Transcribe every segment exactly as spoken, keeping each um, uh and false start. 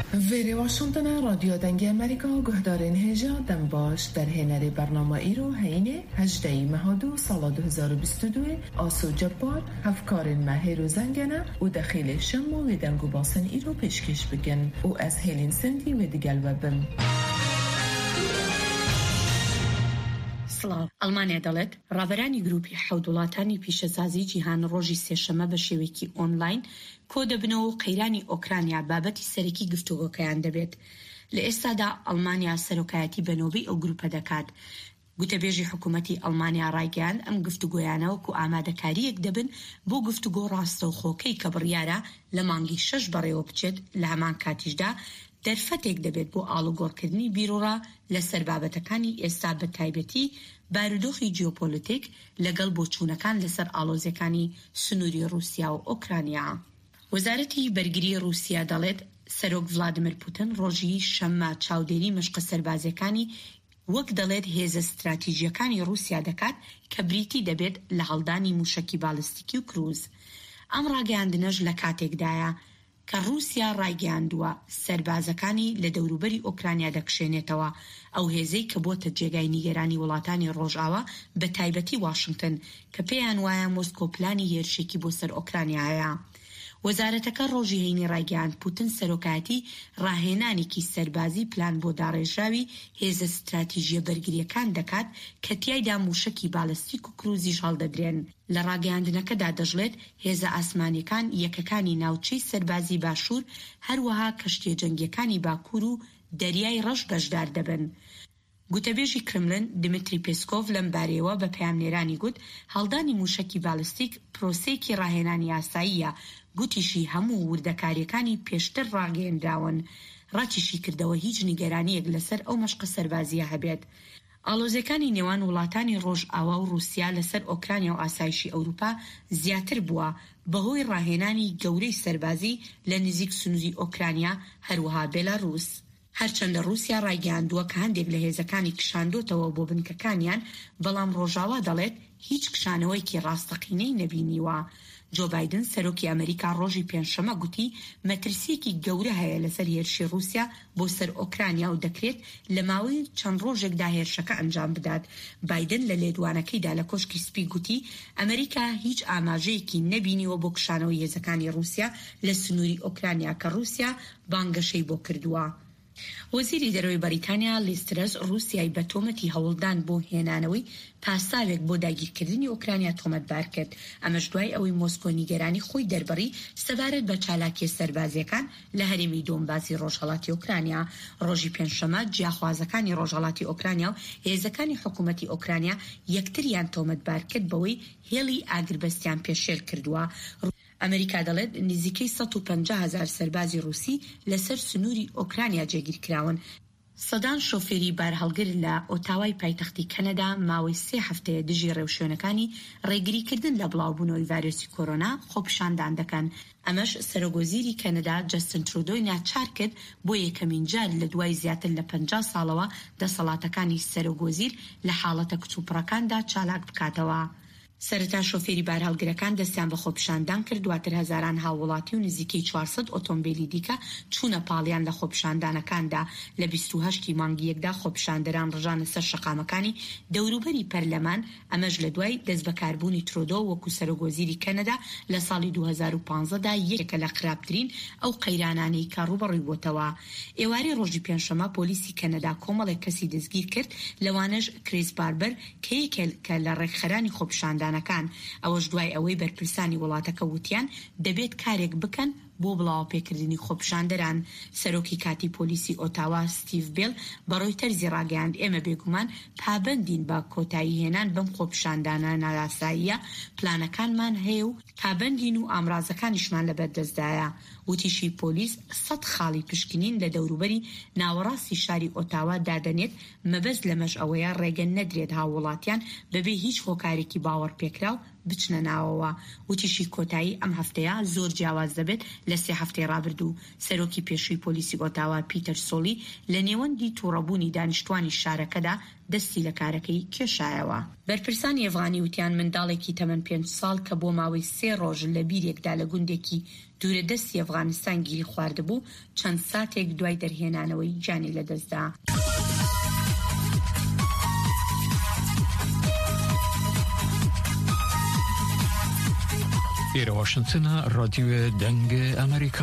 ویری واشنطن رادیو دنگی امریکا گهدارین هجا دم باش در هنری برنامه ایرو هینه هجده مهادو سال دو هزار و بیست و دو آسو جبار هفکارین مهیر و زنگنه و دخیل شمو و دنگو باسن ایرو پیشکش بگن و از هیلین سندی و دیگل وبم. سڵاو ئەڵمانیا دەڵێت ڕابەرانی گروپی حەوت وڵاتانی پیشەسازی جیهان ڕۆژی سێشەمە بە شێوەیەکی ئۆنلاین کۆ دەبنەوە و قەیرانی ئۆکرانیا بابەتی سەرەکی گفتوگۆکەیان دەبێت. لە ئێستادا ئەڵمانیا سەرۆکایەتی بەنۆبەی ئەو گروپە دەکات. گوتەبێژی حکوومەتی ئەڵمانیا ڕایگەیان ئەم گفتوگۆیانە وەکو ئامادەکاریەک دەبن بۆ گفتوگۆ ڕاستەوخۆکەی کە بڕیارە لە مانگی شەش بەڕێوە بچێت. لە هەمان کاتیشدا دەرفەتێک دەبێت بۆ ئاڵوگۆڕکردنی بیرۆڕە لەسەر بابەتەکانی ئێستا بە تایبەتی بارودۆخی جیۆپۆلیتیک لەگەڵ بۆچوونەکان لەسەر ئاڵۆزیەکانی سنووری رووسیا و ئۆکرانیا. وەزارەتی بەرگریی رووسیا دەڵێت سەرۆک ڤڵادیمیر پوتین ڕۆژی شەممە چاودێری مەشقە سەربازەکانی وەک دەڵێت هێزە استراتیژیەکانی رووسیا دەکات کە بریتی دەبێت لە هەڵدانی موشەکی باڵستیکی و کروز. ئەم ڕاگەیاندنەش لە کاتێکدایە کە رووسیا ڕایگەیاندووە سەربازەکانی لە دەوروبەری ئۆکرانیا دەکشێنێتەوە، ئەو هێزەی کە بۆتە جێگای نیگەرانی وڵاتانی ڕۆژئاوا بە تایبەتی واشنگتن کە پێیان وایە مۆسکۆ پلانی هێرشێکی بۆ سەر ئۆکرانیا هەیە. وەزارەتەکە ڕۆژی هەینی ڕایگەیاند پوتین سەرۆکایەتی ڕاهێنانێکی سەربازی پلان بۆ داڕێژراوی هێزە استراتیژیە بەرگریەکان دەکات کە تیایدا موشەکی باڵستیک و کروزیش هەڵدەدرێن. لە ڕاگەیاندنەکەدا دەژڵێت هێزە ئاسمانیەکان یەکەکانی ناوچەی سەربازی باشوور هەروەها کەشتیە جەنگیەکانی باکوور و دەریای ڕەش بەشدار دەبن. گوتەبێژی کرملن دمیتری پێسکۆڤ لەم بارەیەوە بە پەیامنێرانی گوت هەڵدانی موشەکی باڵستیک پرۆسەیەکی ڕاهێنانی یاساییە. گوتیشی هەموو وردەکاریەکانی پێشتر ڕاگەیەندراون. ڕاتیشی کردەوە هیچ نیگەرانیەک لەسەر ئەو مەشقە سەربازیە هەبێت. ئاڵۆزەکانی نێوان وڵاتانی ڕۆژئاوا و رووسیا لەسەر ئۆکرانیا و ئاسایشی ئەوروپا زیاتر بووە بەهۆی ڕاهێنانی گەورەی سەربازی لە نزیک سنووری ئۆکرانیا هەروەها بێلاڕووس. هەرچەندە رووسیا ڕایگەیاندووە کە هەندێک لە هێزەکانی کشاندۆتەوە بۆ بنکەکانیان، بەڵام ڕۆژاوا دەڵێت هیچ کشانەوەیکی ڕاستەقینەی نەبینیوە. جۆ بایدن سەرۆکی ئەمریکا ڕۆژی پێنجشەمە گوتی مەترسیەکی گەورە هەیە لەسەر هێرشی رووسیا بۆ سەر ئۆکرانیا و دەکرێت لە ماوەی چەند ڕۆژێکدا هێرشەکە ئەنجام بدات. بایدن لە لێدوانەکەیدا لە کۆشکی سپی گوتی ئەمریکا هیچ ئاماژەیەکی نەبینیوە بۆ کشانەوەی هێزەکانی رووسیا لە سنووری ئۆکرانیا کە رووسیا بانگەشەی بۆ کردووە. وەزیری دەرەوەی بەریتانیا لیز ترەس رووسیای بە تۆمەتی هەوڵدان بۆ هێنانەوەی پاساوێک بۆ داگیرکردنی ئۆکرانیا تۆمەتبار کرد. ئەمەش دوای ئەوەی مۆسکۆ نیگەرانی خۆی دەربڕی سەبارەت بە چالاکیە سەربازیەکان لە هەرێمی دۆنباسی ڕۆژهەڵاتی ئۆکرانیا. ڕۆژی پێنجشەمە جیاخوازەکانی ڕۆژهەڵاتی ئۆکرانیا و هێزەکانی حکوومەتی ئۆکرانیا یەکتریان تۆمەتبار کرد بەوەی هێڵی ئاگربەستیان پێشێل کردووە. ئەمریکا دەڵێت نزیکەی سەد و پەنجا هەزار سەربازی رووسی لەسەر سنووری ئۆکرانیا جێگیرکراون. سەدان شۆفێری بارهەڵگر لە ئۆتاوای پایتەختی کەنەدا ماوەی سێ هەفتەیە دژی ڕێوشوێنەکانی ڕێگریکردن لە بڵاوبوونەوەی ڤایرۆسی کۆرۆنا خۆپیشاندان دەکەن. ئەمەش سەرۆگۆزیری کەنەدا جەستن ترودۆی ناچار کرد بۆ یەکەمین جار لە دوای زیاتر لە پەنجا ساڵەوە دەسەڵاتەکانی سەرۆگۆزیر لە حاڵەتە کچوپڕەکاندا چالاک بکاتەوە. سەرەتا شۆفێری بارهەڵگرەکان دەستیان بە خۆپیشاندان کرد، دواتر هەزاران هاوڵاتی و نزیکەی چوارسەد ئۆتۆمبیلی دیکە چوونە پاڵیان لە خۆپیشاندانەکاندا. لە بیست و هەشتی مانگی یەکدا خۆپیشاندەران ڕژانە سەر شەقامەکانی دەوروبەری پەرلەمان، ئەمەش لە دوای دەست بەکاربوونی ترۆدۆ وەکو سەرۆگۆزیری کەنەدا لە ساڵی دوو هەزار و پانزەدا یەکێکە لە خراپترین ئەو قەیرانانەی کە ڕوبەڕووی بۆتەوە. ئێوارەی ڕۆژی پێنجشەمە پۆلیسی کەنەدا کۆمەڵێک کەسی دەستگیر کرد، لەوانەش کریس باربەر کە یەکێکە لە ڕێکخەرانی خۆپیشاندان ئەوەش دوای ئەوەی بەرپرسانی وڵاتەکە وتیان دەبێت کارێک بکەن بۆ بڵاو پێکردنی خۆپیشاندەران. سەرۆکی کاتی پۆلیسی ئۆتاوا ستیڤ بیل بە ڕۆیتەرزی ڕاگەیاند ئێمە بێگومان پابەندین بە کۆتایی هێنان بەم خۆپیشاندانە نایاساییە، پلانەکانمان هەیە و پابەندین و ئامرازەکانیشمان لەبەردەستدایە. وتیشی پۆلیس سەد خاڵی پشکنین لە دەوروبەری ناوەڕاستی شاری ئۆتاوا دادەنێت، مەبەست لەمەش ئەوەیە ڕێگە نەدرێت هاوڵاتیان بەبێ هیچ هۆکارێکی باوەڕ پێکراو بچنە ناوەوە. وتیشی کۆتایی ئەم هەفتەیە زۆر جیاواز دەبێت لە سێ هەفتەی ڕابردوو. سەرۆکی پێشووی پۆلیسی ئۆتاوا پیتەر سۆلی لە نێوەندی تووڕەبوونی دانیشتوانی شارەکەدا دەستی لە کارەکەی کێشایەوە. بەرپرسانی ئەفغانی وتیان منداڵێکی تەمەن پێنج ساڵ کە بۆ ماوەی سێ ڕۆژ لە بیرێکدا لە گوندێکی دوورە دەستی ئەفغانستان گیری خواردبوو چەند ساتێک دوای دەرهێنانەوەی جانی لەدەستدا. ئێرە واشنتنە ڕادیۆ دەنگە ئەمریکا.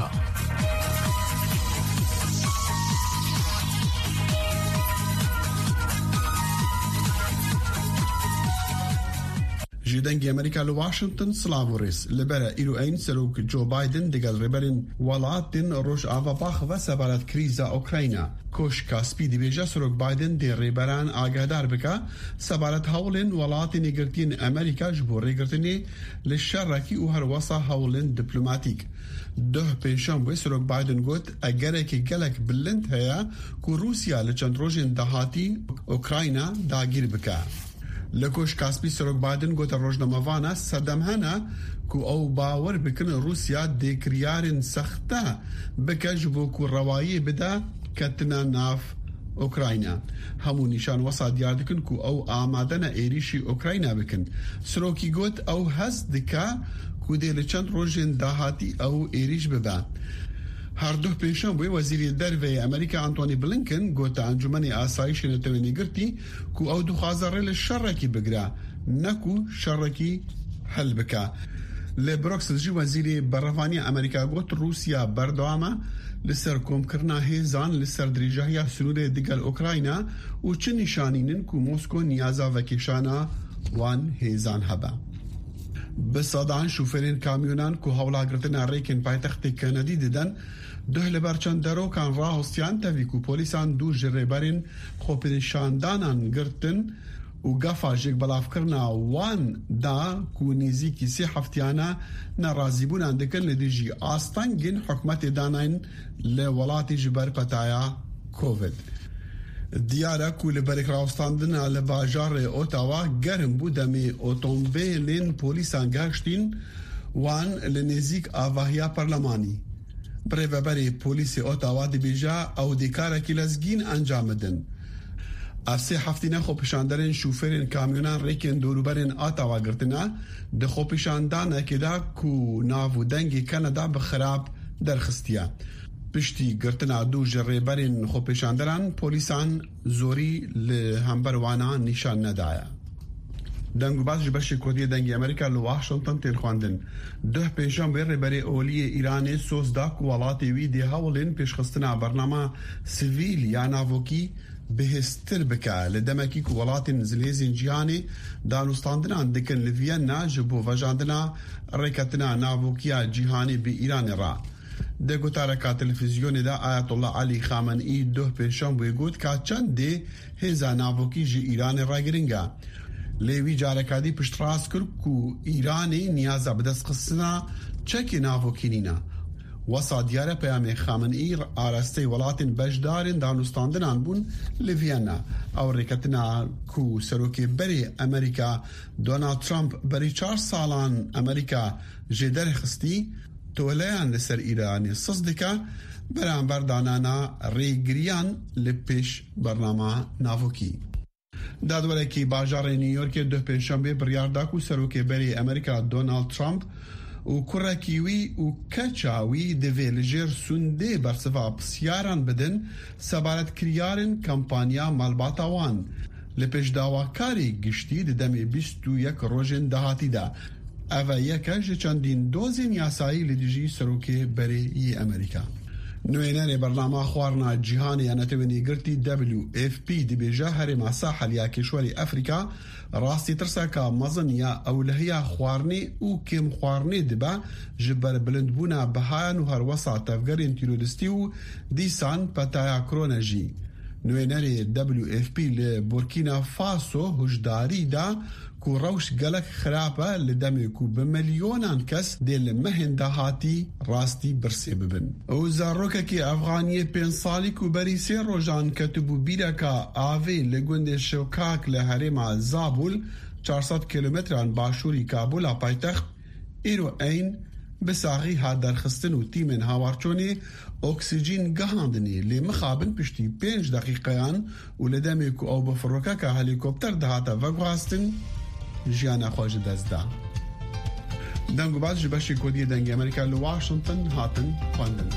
جدنگی امریکا ل واشنطن سلاوریس لبرا ایرو این سروک جو بایدن دیگل ریبرین ولاتن روش آوا باخ و سبارت کریزا اوکراینا کوش کاسپی دی بیجا سروک بایدن دی ریبران آگادار بکا سبارت هولن ولاتن گرتین امریکا جبور ریگرتنی لشرکی و هر وصا هولن دیپلوماتیک. ده پیشان بوی سروک بایدن گوت اگره که گلک بلند هیا که روسیا لچند روشن دهاتی اوکراینا داگیر بکا. لکوش کاسپی سروک بایدن گوت روزنامه‌وانه سردم هنه کو او باور بکن روسیا دیکریارن سخته بکج بو کو روایی بده کتنا ناف اوکراینا. همون نشان وسا دیار دکن کو او آمادن ایریشی اوکراینا بکن. سروکی گوت او هست دکا کو دیل چند روزن دهاتی او ایریش ببه. هر دو پیشان بوی وزیر دروی امریکا انتونی بلینکن گوت انجمن آسایش نتوانی گرتی کو او دو خازره لشرکی بگره نکو شرکی حل بکا. لبروکسل جی وزیر برفانی امریکا گوت روسیا بردوامه لسر کوم کرنا هیزان لسر دریجاهی سنود دیگل اوکراینا و چه نشانینن کو موسکو نیازا وکیشانا وان هیزان هبه. بسادان شوفرین کامیونان کو هولا گرتن ریکن پایتخت کندی دیدن ده لبرچان درو کان راهستیان تاوی کو پولیسان دو جریبرین خوپنشاندانان گرتن و گفا جک بلاف کرنا وان دا کو نیزی کی سی هفتیانا نرازیبون اندکن لدیجی آستانگین حکمت داناین لولاتی جبر پتایا کووید. دیاره کو لبرک راوستاندنا لباجار اوتاوا گرم بودمی اوتومبیلین پولیسان گشتین وان لنزیک آواهیا پرلمانی. برای پولیس اوتاوا دی بیجا او دیکاره کی لزگین انجام دن. افسه هفتینه خوپشاندرین شوفرین کامیونان ریکن دوروبرین آتاوا گرتنا ده خوپشاندانه که دا کو ناو دنگی کانادا بخراب درخستیا. پشتی گرتنا دو جریبرین خوپشاندران پولیسان زوری لهمبروانا نشان ندایا. دنگو باز جبشی کودی دنگی امریکا لواشنطن تیر خواندن. ده پیشان بیر بری اولی ایرانی سوز دا کوالاتی وی دی هاولین پیشخستنا برنامه سیویل یا ناوکی بهستر بکا لدمکی کوالاتی نزلیزین جیانی دانستاندنان دکن لوینا جبو وجاندنا ریکتنا ناوکیا جیهانی بی ایران را. ده گوتارکا تلفزیونی دا آیت الله علی خامنئی ده پیشان بوی گوت که چند ده هزا ناوکی جی ایران را گرنگا. لیوی جارکادی پشت راست کرد که ایرانی نیازا بدست قصنا چکی ناوکی نینا. وسا دیاره پیام خامنئی آرسته ولاتین بجدارین دانستاندنان بون لیویانا. او ریکتنا که سروکی بری امریکا دونالد ترامپ بری چار سالان امریکا جدر خستی تولیان لسر ایرانی صصدکا برانبر دانانا ریگریان لپیش برنامه ناوکی. دادوره که باجار نیویورک دو پنجشنبه بریارداکو سروکی بری امریکا دونالد ترامپ و کرکیوی و کچاوی دوی لجر سنده برصفا بسیاران بدن سبارت کریارن کمپانیا مالباتاوان لپیش داواکاری گشتی دمی بیست و یک روژن دهاتی دا. اوه یکش چندین دوزین یاسایی لدیجی سروکی بری ای امریکا. نوینان برنامه خوارنا جیهانی انتوینی گرتی دبلیو اف پی دی بیجا هرما ساحل یا کشوری افریکا راستی ترسا که مزن یا اولهیا خوارنی او کم خوارنی دبا جبر بلند بونا بهان و هر وسا تفگرین تیرودستی و دیسان پتایا کرونا جی. نوینان دبلیو اف پی لبورکینا فاسو هجداری دا کو روش گلک خرابه لدمی کو بمليونان کس دل مهنده هاتی راستی برسی ببن. او زاروکه که افغانی پین سالی کو بری سی روژان کتبو بیرکا آوی لگوند شوکاک لحرم زابول چهارسەد کیلومتران باشووری کابولا پایتەخت ئیرۆ ئەین بساغی هات دەرخستن و تیمên هاوارچۆنê ئۆکسیجین گەهاندنی لێ مخابن پشتی پێنج دەقیقەیان و لە دەمێک و ئەو بە فڕۆکەکە هەلیکۆپتەر دەهاتە ڤەگواستن ژیانە خۆش دەستدا. دەنگ و باز ji beşê Kodiyê Dengê Amerîka li Washington hatin xwendin.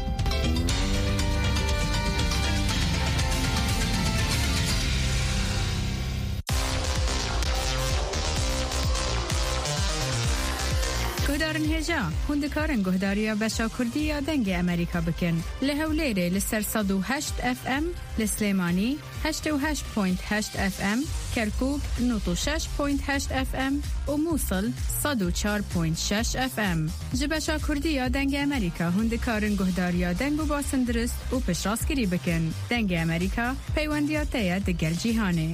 گهدارن هجا هندکارن گهداریا بشا کردیا دنگ امریکا بکن لهولیره لسر صد و هشت اف ام لسلیمانی هشت و هشت پوینت هشت اف ام کرکوک نوت و شش پوینت هشت اف ام و موصل صد و چار پوینت شش اف ام جبشا کردیا دنگ امریکا هندکارن گهداریا دنگ و باسن درست و پشراسگیری بکن دنگ امریکا پیوندیاتیا دگل جیهانه.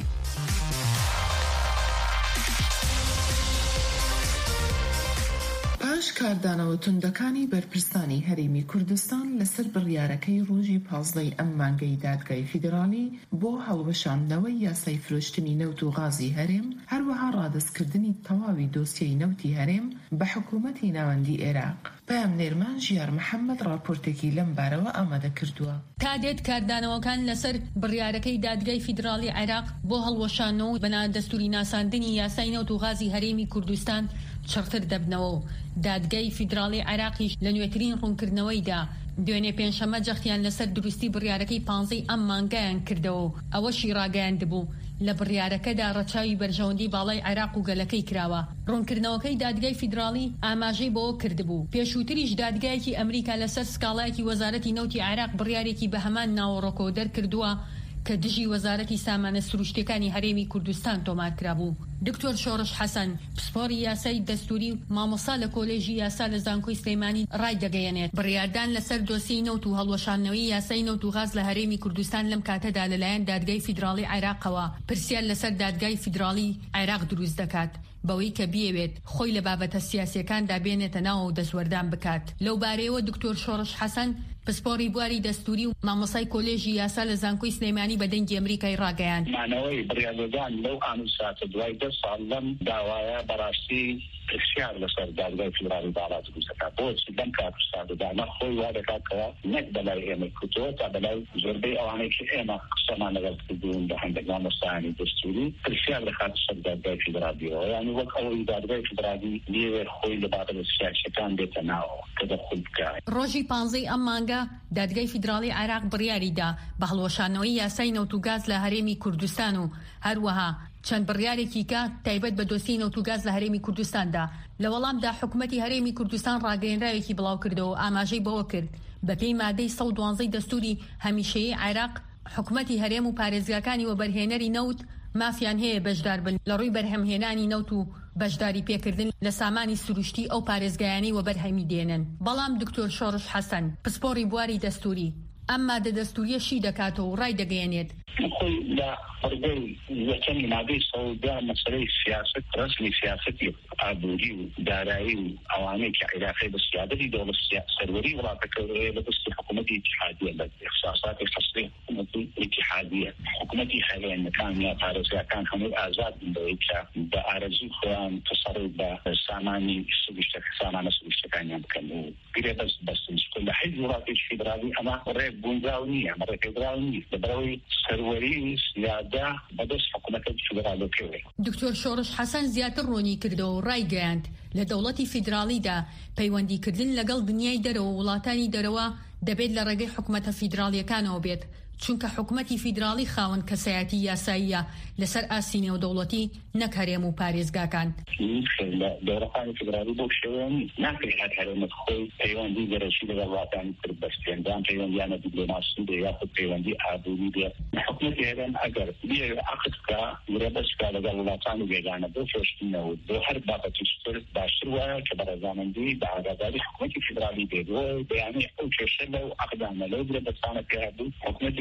کاردانەوە توندەکانی بەرپرسانی هەرێمی کوردستان لەسەر بڕیارەکەی ڕۆژی پازدەی ئەم مانگەی دادگای فیدرالی بۆ هەڵوەشاندنەوەی یاسای فرۆشتنی نەوت و غازی هەرێم هەروەها ڕادەستکردنی تەواوی دۆسیەی نەوتی هەرێم بە حکوومەتی ناوەندی عێراق. پامنێرمان ژیار محەممەد راپۆرتێکی لەم بارەوە ئامادە کردووە. تا دێت کاردانەوەکان لەسەر بڕیارەکەی دادگای فیدرالی عێراق بۆ هەڵوەشانەوە بەنا دەستوری ناساندنی یاسای نەوت و غازی هەرێمی کوردستان چڕتر دەبنەوە و دادگای فیدرالی عێراقیش لە نوێترین ڕوونکردنەوەیدا دوێنێ پێنجشەمە جەختیان لەسەر دروستی بڕیارەکەی پانزەی ئەم مانگایان کردەوە و ئەوەشی ڕاگەیاندبوو لە بڕیارەکەدا ڕەچاوی بەرژەوەندی باڵای عێراق و گەلەکەی کراوە. ڕوونکردنەوەکەی دادگای فیدرالی ئاماژەی بۆ کردبوو. پێشووتریش دادگایەکی ئەمریکا لەسەر سکاڵایەکی وەزارەتی نەوتی عێراق بڕیارێکی بە هەمان ناوەڕۆکۆ دەرکردووە کە دژی وەزارەتی سامانە سروشتەکانی هەرێمی کوردستان تۆمار کرابوو. دکتۆر شۆڕش حەسەن پسپۆری یاسای دەستوری مامۆستا لە کۆلێژی یاسا لە زانکۆی سلەیمانی ڕای دەگەیەنێت بڕیاردان لەسەر دۆسیەی نەوت و هەڵوەشاندنەوەی یاسای نەوت و غاز لە هەرێمی کوردستان لەم کاتەدا لەلایەن دادگای فیدرالی عێراقەوە پرسیار لەسەر دادگای فیدرالی عێراق دروست دەکات بەوەی کە بیەوێت خۆی لە بابەتە سیاسیەکاندا بێنێتە ناو و دەسوەردان بکات. لەو بارەیەوە دکتۆر شۆڕش حەسەن پسپۆری بواری دەستوری و مامۆسای کۆلێژی یاسا لە زانکۆی سلەیمانی بە دەنگی ئەمریکای ڕاگەیان. مانەوەی بڕیاردان لەو ئانوساتە دوای دە ساڵ لەم داوایە بەڕاستی پرسیار لەسەر دادگای فیدرالی باڵا دروست دەکات. بۆچی لەم کاتستادەدا نەخۆی وا دەکاتەوە نەک بەلای ئێمە کردووە تا بەلای زۆربەی ئەوانەی کە ئێمە قسەمان لەگەڵ کردوون بە هەندێک مامۆستایانی دەستوری پرسیار دەکات لەسەر دادگای فیدرالیەوە. یعنی وەک ئەوەی دادگای فیدرالی لێوێ خۆی لە بابەتە سیاسیەکان بێتە ناوەوە کە دەخۆی بکات. ڕۆژی پانزەی ئەم مانگە دادگای فیدرالی عێراق بڕیاریدا بە هەڵوەشانەوەی یاسای نەوت و گاز لە هەرێمی کوردستان و هەروەها چەند بڕیارێکی کە تایبەت بە دۆسیەی نەوت و گاز لە هەرێمی کوردستاندا لە وەڵامدا حکوومەتی هەرێمی کوردستان ڕاگەیەنراوێکی بڵاو کردەوە ئاماژەی بەوە کرد بە پێی مادەی سەد و دوانزەی دەستوری هەمیشەیی عێراق حکوومەتی هەرێم و پارێزگاکانی وەبەرهێنەری نەوت مافیان هەیە بەشدار بن لە ڕووی بەرهەمهێنانی نەوت و بەشداری پێکردن لە سامانی سروشتی ئەو پارێزگایانی وەبەرهەمی دێنن. بەڵام دکتۆر شۆڕش حەسەن پسپۆری بواری دەستوری ئەم مادە دەستوریە شی دەکاتەوە و ڕای دەگەیەنێت. خۆی لە فەرگەی یەکەمی مادەی سەودا مەسەلەی سیاست ڕسمی سیاسەتی ئابووری و دارایی و ئەوانەی کە عێراقی بە سیادەتی دەوڵەت سەروەری وڵاتەکەوێ لە دەستی حکوومەتی ئیتیحادیە لە اختصاساتی خەستی حکوومەتی ئیتیحادیە حکوومەتی هەرێمەکان یا پارێزگاکان هەموو ئازاد بن بەوەی کە بە ئارەزوی خۆیان تەسەڕوت بە سامانی سروشتەکە سامانە سروشتەکانیان بکەن و گرێ بەست بەستن لە حیزب وڵاتی فیدرالی ئەمە ڕێک بوونراو نییە ئەمە ڕێکێدراو نییە لەبەرەوەی سەروەری سیادا بەدەست حکوومەتی فیدرالیەکەوێ. دکتۆر شۆڕش حەسەن زیاتر ڕوونی کردەوە و ڕای گەیاند لە دەوڵەتی فیدرالیدا پەیوەندیکردن لەگەڵ دنیای دەرەوە وڵاتانی دەرەوە دەبێت لە ڕێگەی حکوومەتە فیدرالیەکانەوە بێت چونکە حکوومەتی فیدرالی خاوەن کەسایەتی یاساییە لەسەر ئاسینە و دەوڵەتی نەک هەرێم و پارێزگاکان. دەوڵەتانی فیدرالی بۆ شێوەیە ناکرێت هەر هەرێمەت خۆی پەیوەندی گەرەشی لەگەڵ وڵاتانی تر بەستێندان پەیوەندیانە دیپلۆماسی بێ یاخود پەیوەندی ئابووری بێ. حکوومەتی هەرێم ئەگەر بێ عەقد بکا گرێبەست بکا لەگەڵ وڵاتانی بێگانە بۆ فرۆشتنەوە بۆ هەر بابەتیش تر باشتر وایە کە بەڕێزامەندی بە ئاگاداری حکوومەتی فیدرالی بێت. بۆ بەیانی ئەو کێشە لەو عەقدانە لەو گرێبەستانە پێ هەبوو حکوومەتی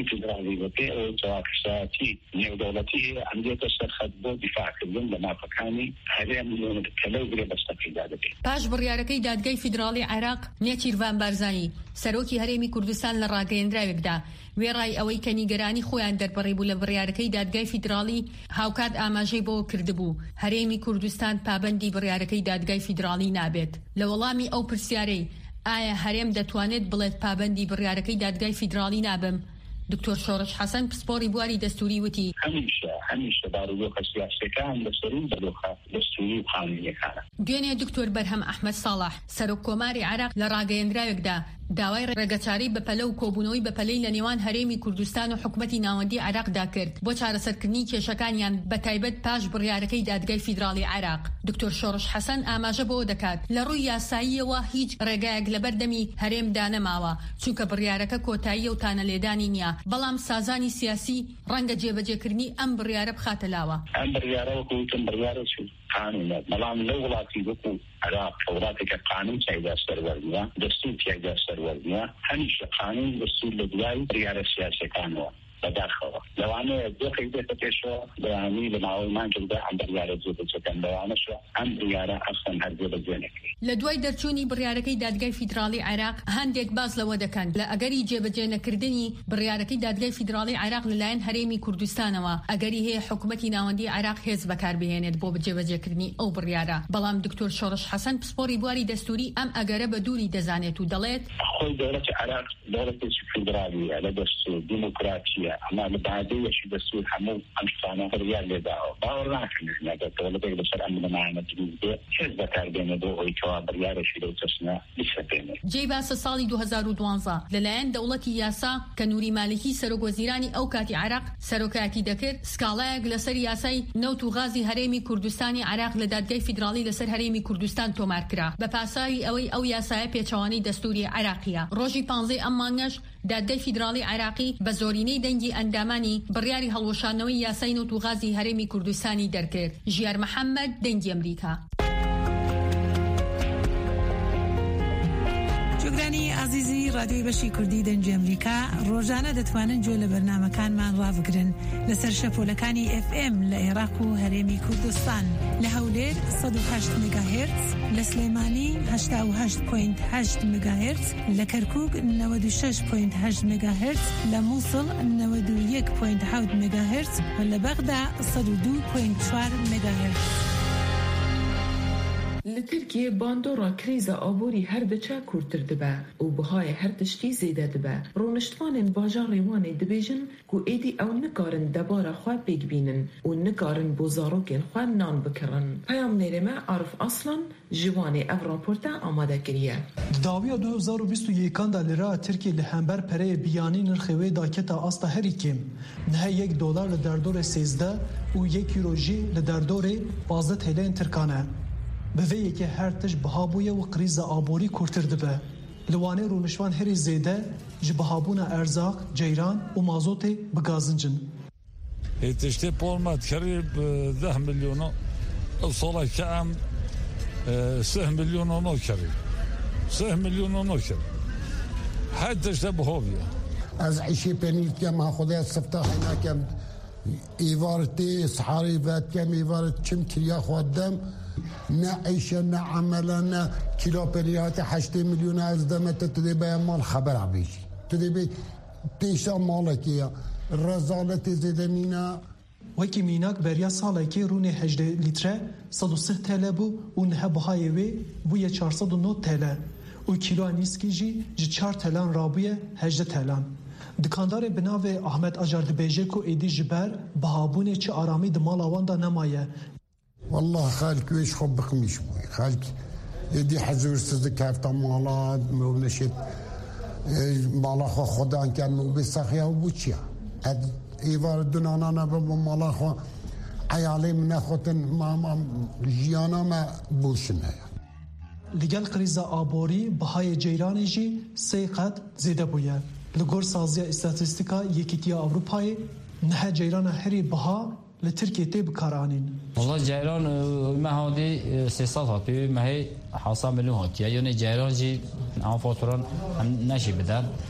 فدرالي وفي توافقاتي نيودولتي عملية السرخد دفاع كلهم لما فكاني هذا من كلو بلا بستفيد هذا باش بڕیارەکەی دادگای فیدراڵی عێراق نێچیروان بارزانی سەرۆکی هەرێمی کوردستان لە ڕاگەیەندراوێکدا وێڕای ئەوەی کە نیگەرانی خۆیان دەربڕی بوو لە بڕیارەکەی دادگای فیدراڵی هاوکات ئاماژەی بۆ کردبوو هەرێمی کوردستان پابەندی بڕیارەکەی دادگای فیدراڵی نابێت لە وەڵامی ئەو پرسیارەی ئایا هەرێم دەتوانێت بڵێت پابەندی بڕیارەکەی دادگای فیدراڵی نابم دکتۆر شۆڕش حەسەن پسپۆڕی بواری دەستوری وتی هەمیشە هەمیشە باڕۆکە سیاسەکان لەسەرین دەلۆخە دەستوری و قانونیەکانە. دوێنێ دکتۆر بەرهەم ئەحمەد ساڵح سەرۆک کۆماری عێراق لە ڕاگەیەندراوێکدا داوای ڕێگەچاری بەپەلە و کۆبوونەوەی بەپەلەی لە نێوان هەرێمی کوردستان و حکومەتی ناوەندی عێراقدا کرد بۆ چارەسەرکردنی کێشەکانیان بەتایبەت پاش بڕیارەکەی دادگای فیدراڵی عێراق. دکتۆر شۆڕش حەسەن ئاماژە بۆ دەکات لە ڕووی یاساییەوە هیچ ڕێگایەک لەبەردەمی هەرێمدا نەماوە چونکە بڕیارەکە کۆتاییە و تانەلێدانی نییە بەڵام سازانی سیاسی ڕەنگە جێبەجێکردنی ئەم بڕیارە بخاتە لاوە. ئەم بڕیارە وەکوتم بڕیارە قانونە بەڵام لە وڵاتی وەکو عێراق وڵاتێکە قانون تایدا سەروەر نییە دەستور تایدا سەروەر نییە هەمیشە قانون دەستور لە دوای بڕیارە سیاسیەکانەوە بەداخەوە لەوانەیە دۆخێک دێتە پێشەوە بەیانی لە ماوەی مانگێکدا ئەم بڕیارە جێبەجێکەن لەوانەشە ئەم بڕیارە ئەسڵەن هەر جێبەجێ نەکرێت. لە دوای دەرچوونی بڕیارەکەی دادگای فیدراڵی عێراق هەندێک باس لەوە دەکەن لە ئەگەری جێبەجێ نەکردنی بڕیارەکەی دادگای فیدراڵی عێراق لەلایەن هەرێمی کوردستانەوە ئەگەری هەیە حکومەتی ناوەندی عێراق هێز بەکاربهێنێت بۆ جێبەجێکردنی ئەو بڕیارە بەڵام دکتۆر شۆڕش حەسەن پسپۆڕی بواری دەستوری ئەم ئەگەرە بە دووری دەزانێت و دەڵێت خۆی دەوڵەتی عێراق دەوڵەتێکی فیدرالیە لە دەستور دیموکراتیە ئەما لە بعدەیەشی دەستور هەموو ئەم شتانە بڕیار لێداوە باوەڕ ناکەن نەگەر دەوڵەتێک لەسەر ئەم لەمایانە دروست بێت هێز بەکاربێنێت بۆ ئەوەی کەوا بڕیارێکی لەو چەسنە بسەپێنێت. جێی باسە ساڵی دوو هەزار و دوانزە لەلایەن دەوڵەتی یاسا کە نووری مالکی سەرۆک وەزیرانی ئەو کاتی عێراق سەرۆکایەتی دەکرد سکاڵایەک لەسەر یاسای نەوت و غازی هەرێمی کوردستانی عێراق لە دادگای فیدراڵی لەسەر هەرێمی کوردستان تۆمار کرا بە پاساوی ئەوەی ئەو یاسایە پێچەوانەی دەستوری عێراقیە. ڕۆژی پانزەی ئەم مانگەش دادگای فیدراڵی عێراقی بە زۆرینەی دەنگی ئەندامانی بڕیاری هەڵوەشانەوەی یاسای نەوت و غازی هەرێمی کوردستانی دەرکرد. ژیار محەممەد دەنگی ئەمریکا. جوگرانی عزیزی رادیۆی بەشی کوردی دەنگی ئەمریکا ڕۆژانە دەتوانن گوێ لە بەرنامەکانمان ڕابگرن لەسەر شەپۆلەکانی ئف ئێم لە عێراق و هەرێمی کوردستان لە هەولێر سەد و هەشت مێگاهێرتز لە سلێمانی هەشتا و هەشت پۆینت هەشت مێگاهێرتز لە کەرکووک نەوەد و شەش پۆینت هەشت مێگاهێرتز لە مووسڵ نەوەد و یەک پۆینت حەوت مێگاهێرتز و لە بەغدا سەد و دوو پۆینت چوار مێگاهێرتز. لە ترکیە باندۆڕا کرێزە ئابووری هەردەچا کورتتر دەبە و بەهای هەردشتی زێدە دەبە ڕۆنشتوانên bajarê Wanê dibêjin ku êdî ew nikarin debara xwe pêkbînin û nikarin bo zarokên xwe nan bikirin. Peyamnêrê me Arif Aslan ji Wanê ev raporta amade kiriye. Dawiya du hezar û bîst û yêkan da lira Tirkiye li hember pereyê biyanî nirxê wê daketa asta herî kêm. Niha yek dolar li derdorê sêzde û yek euro jî li derdorê pazdeh hêleyên Tirkan e. Bi vê yekê her tişt bihabûye û krîza aborî kurtir dibe. Li Wanê rûnişvan herî zêde ji bihabûna erzaq, ceyran û mazotê bigazincin. Tiştê polmat kerî deh milyona saleke em sih milyona nakerî. sih milyona nakerî. Her tiştê bihaviye. Ez eşê penîrkem ha xwedê sifta heynakem êvartê sihارê vetkem êvaret çim kiriya xwedem ne eşe ne amele ne kilo penîrhatê heştê milyona ez demete tu dê beya mal xeber abêjî. Tu dê bê pêşa malekê ya rezaletê zêde mîna. Wekî mînak beriya salekê rûnê hejdê lître sed û sih tele bû û niha bihayê wê bûye çar sed û nod tele û kîloa nîskî jî ji çar telan rabûye hejde telan. Dikandarê bi navê Ahmet Acar dibêje ku êdî ji ber bihabûnê çi aramî di mala wan da nemaye. والله خالك ويش خب خميش بوي خالك يدي حزور سزك هفتا مالا ونشيت مالا خو خدان كان مو بسخيا وبوشيا هاد ايوار دونانا نبا مالا خو عيالي من اخوتن ما ما جيانا ما بوشنا لگل قریزا آبوری بهای جیرانی جی سه قد زیده بویه لگور سازیا استاتستیکا یکیتیا اروپای نه جیران هری بها لتركيا تي بكارانين والله جيران ما هادي سيصات هاتي ما هي حاصل مليون هاتي يعني جيران جي عم فاتوران نشي بدن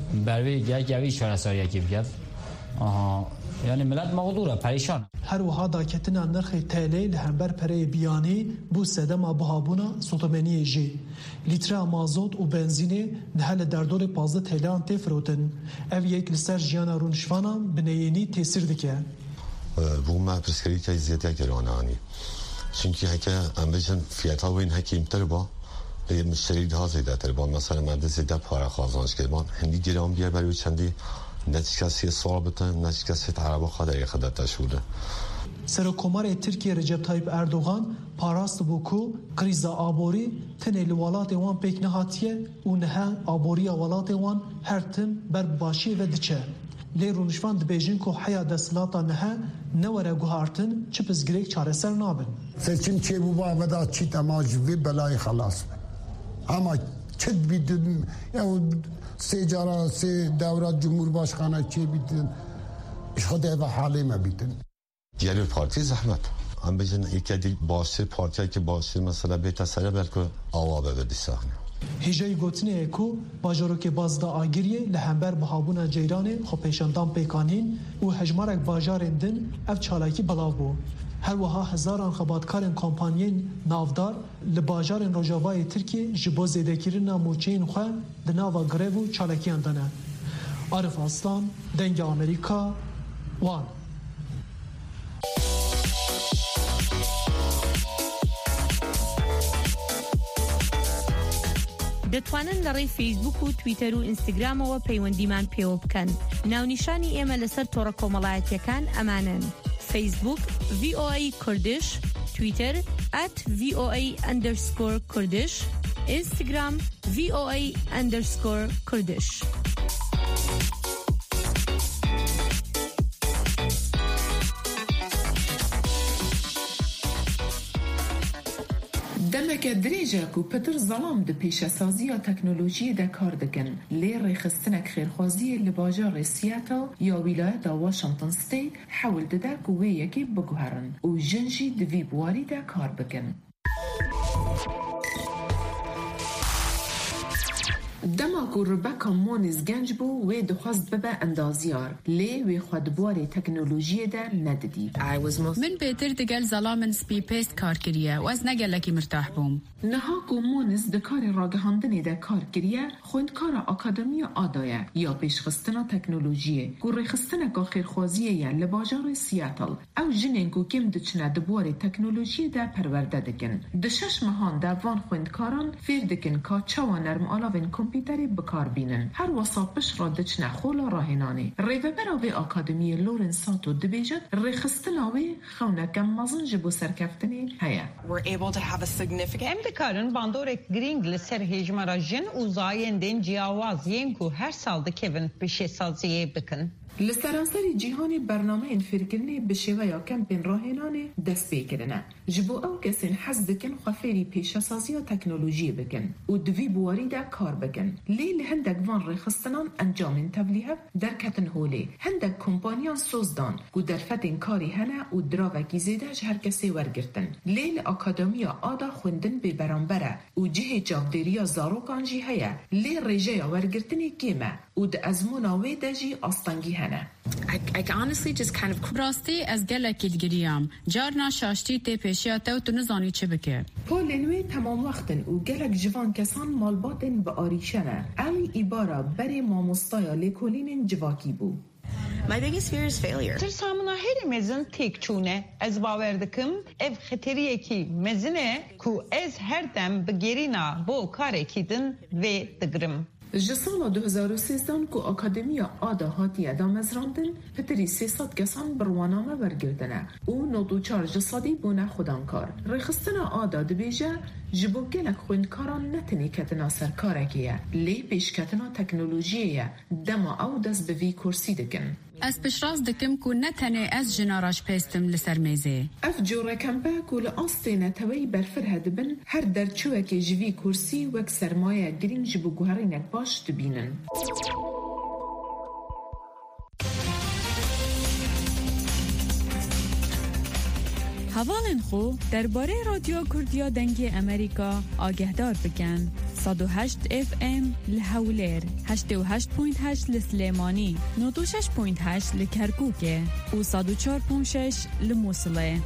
بروی یک یوی چهار سال یکی بگد آها یعنی ملت مغدوره پریشان هر وها داکتنا نرخ تالی لهمبر پره بیانی بو سدما بهابونا سوتمنی جی لیتر مازوت و بنزین دهل دردور پازده تلان تفروتن او یک لسر جیانا رونشوانا بنیینی تاثیر دکه بو ما پرسکری که زیادی گرانانی چونکی هکه ام بجن فیاتا و این هکی امتر با مشتری ها زیده تر با مثلا مرد زیده پاره خازانش که با هندی گرام بیار برای چندی نتیجه کسی سوال بتن نتیجه کسی عربا خدای خدات شده سرکومار ترکیه رجب طایب اردوغان پاراست بوکو کریز آبوری تنه ولات وان پیک نهاتیه و نه آبوری ولات وان هر تم بر باشی و دچه لی رونشوان دبیجن کو حیا دسلاتا نه نوره گوهارتن چپس گریک چاره سر نابن سچیم چه بو با ودا چی تماج وی بلای خلاص اما چد بیدن یا سه جارا سه دورات جمهور باشخانه چه بیدن خدا و حالی ما بیدن دیالو پارتی زحمت هم بجن یکی دی باشه پارتی که باشه مثلا بیت سره بلکه آوا بده سحنه هجای گوتنه کو باجرو که بازدا آگیریه لهمبر بهابونا جیرانه خو پیشاندان پیکانین و هجمارک باجارندن اف چالاکی بلاو بو هر وها هزاران خباتکارن کمپانیین نافدار لباجارن روجاوای ترکیه جبو زیدکیرنا موچین خواه دناوا گریو چالاکیان دانه عارف اصلان دنگ امریکا وان دەتوانن لە ڕێی فیسبوک و تویتەر و ئینستاگرامەوە پەیوەندیمان پێوە بکەن. ناونیشانی ئێمە لەسەر تۆڕە کۆمەڵایەتیەکان ئەمانن: فیسبوک وی او ای کوردش، تویتر ات وی او ای اندرسکور کوردش، اینستاگرام وی او ای اندرسکور کوردش. دمک دریجه کو پتر ظلام ده پیش سازی تکنولوژی ده کار دکن لی ریخستنک خیرخوازی لباجار سیاتل یا ولایت واشنطن ستیت حول ده کوه یکی بگوهرن و جنجی دوی بواری ده کار بکن. دماکو ربکا مونیز گنج بو وی دخواست ببا اندازیار لی وی خودبواری تکنولوژی ده ندیدی. من بهتر دگل زلامن سپی پیست کار کریه و از نگلکی مرتاح بوم. نهاکو مونیز دکار راگهاندنی ده کار کریه خوندکار اکادمی آدایه یا پیشخستنا تکنولوژیه گو ریخستنا که خیرخوازیه یا لباجار سیاتل او جنینگو کم دچنه دبواری تکنولوژی ده پرورده دکن. دشش مهان ده وان خوندکاران فیر دکن که چوا نرم آلاوین کمپیوتری بکار بینن. هر وساپش را دچنه خولا راهنانی. ریوبراوی اکادمی لورنساتو دبیجد ریخستناوی خونکم مازن جبو سرکفتنی هیا. We're able to have a significant Karın bandorek gring ser hejmarajın uzayenden cihaz yenku her saldı Kevin bir şey salziye bakın. لسرانسری جیهانی برنامه انفرگرنی بشوه یا کمپین راهنانه دست بکرنه. جبو او کسین حز دکن خفیری پیش سازی و تکنولوژی بکن و دوی بواری ده کار بکن. لیل هندک وان ریخستنان انجام تبلیه در کتن هولی. هندک کمپانیان سوزدان و در فتن کاری هنه و دراوکی زیدهش هر کسی ورگرتن. لیل اکادمیا آدا خوندن به برانبره و جه جابدیریا زاروکانجی هیا. لیل رجای ورگرتنی کیمه و د ازموناوی دجی آستانگی هنه. I, I honestly just kind of راستی از گلکی دگریم جارنا شاشتی تی پیشیاته و تو نزانی چه بکر پولنوی تمام وقتن و گلک جوان کسان مالباتن به آریشنه علی ایبارا بری ماموستایا لیکولین جواکی بو. My biggest fear is failure. Tırsamına herimizin tek çune ez baverdikim ev xeteriye ki mezine ku ez her dem begerina bo karekidin ve dıgrım. جسال دو هزار و سیزده کو اکادمیا آدا هاتیه دامزراندن پتری سیصد کسان بروانامه برگردنه او نودو چار جسادی بونه خودانکار رخستنا آدا دبیجه جبو گلک خوندکاران نتنی کتنا سرکارکیه لی پیشکتنا تکنولوژیه دما او دست به وی کرسی دکن از پشراز دکم کو نتنه از جناراش پیستم لسر میزه اف جوره کمپه کو لآستینه توی برفر هدبن هر درچوه که جوی کرسی وک سرمایه گرین جبو گوهرینک باش دبینن حوالن خو درباره رادیو کردیا دنگ امریکا آگهدار بکن صد و هشت اف ام لهولير هشت و هشت پوینت هشت لسليماني نوت و شش پوینت هشت لكركوكي و صد و چهار پوینت شش لموصلة.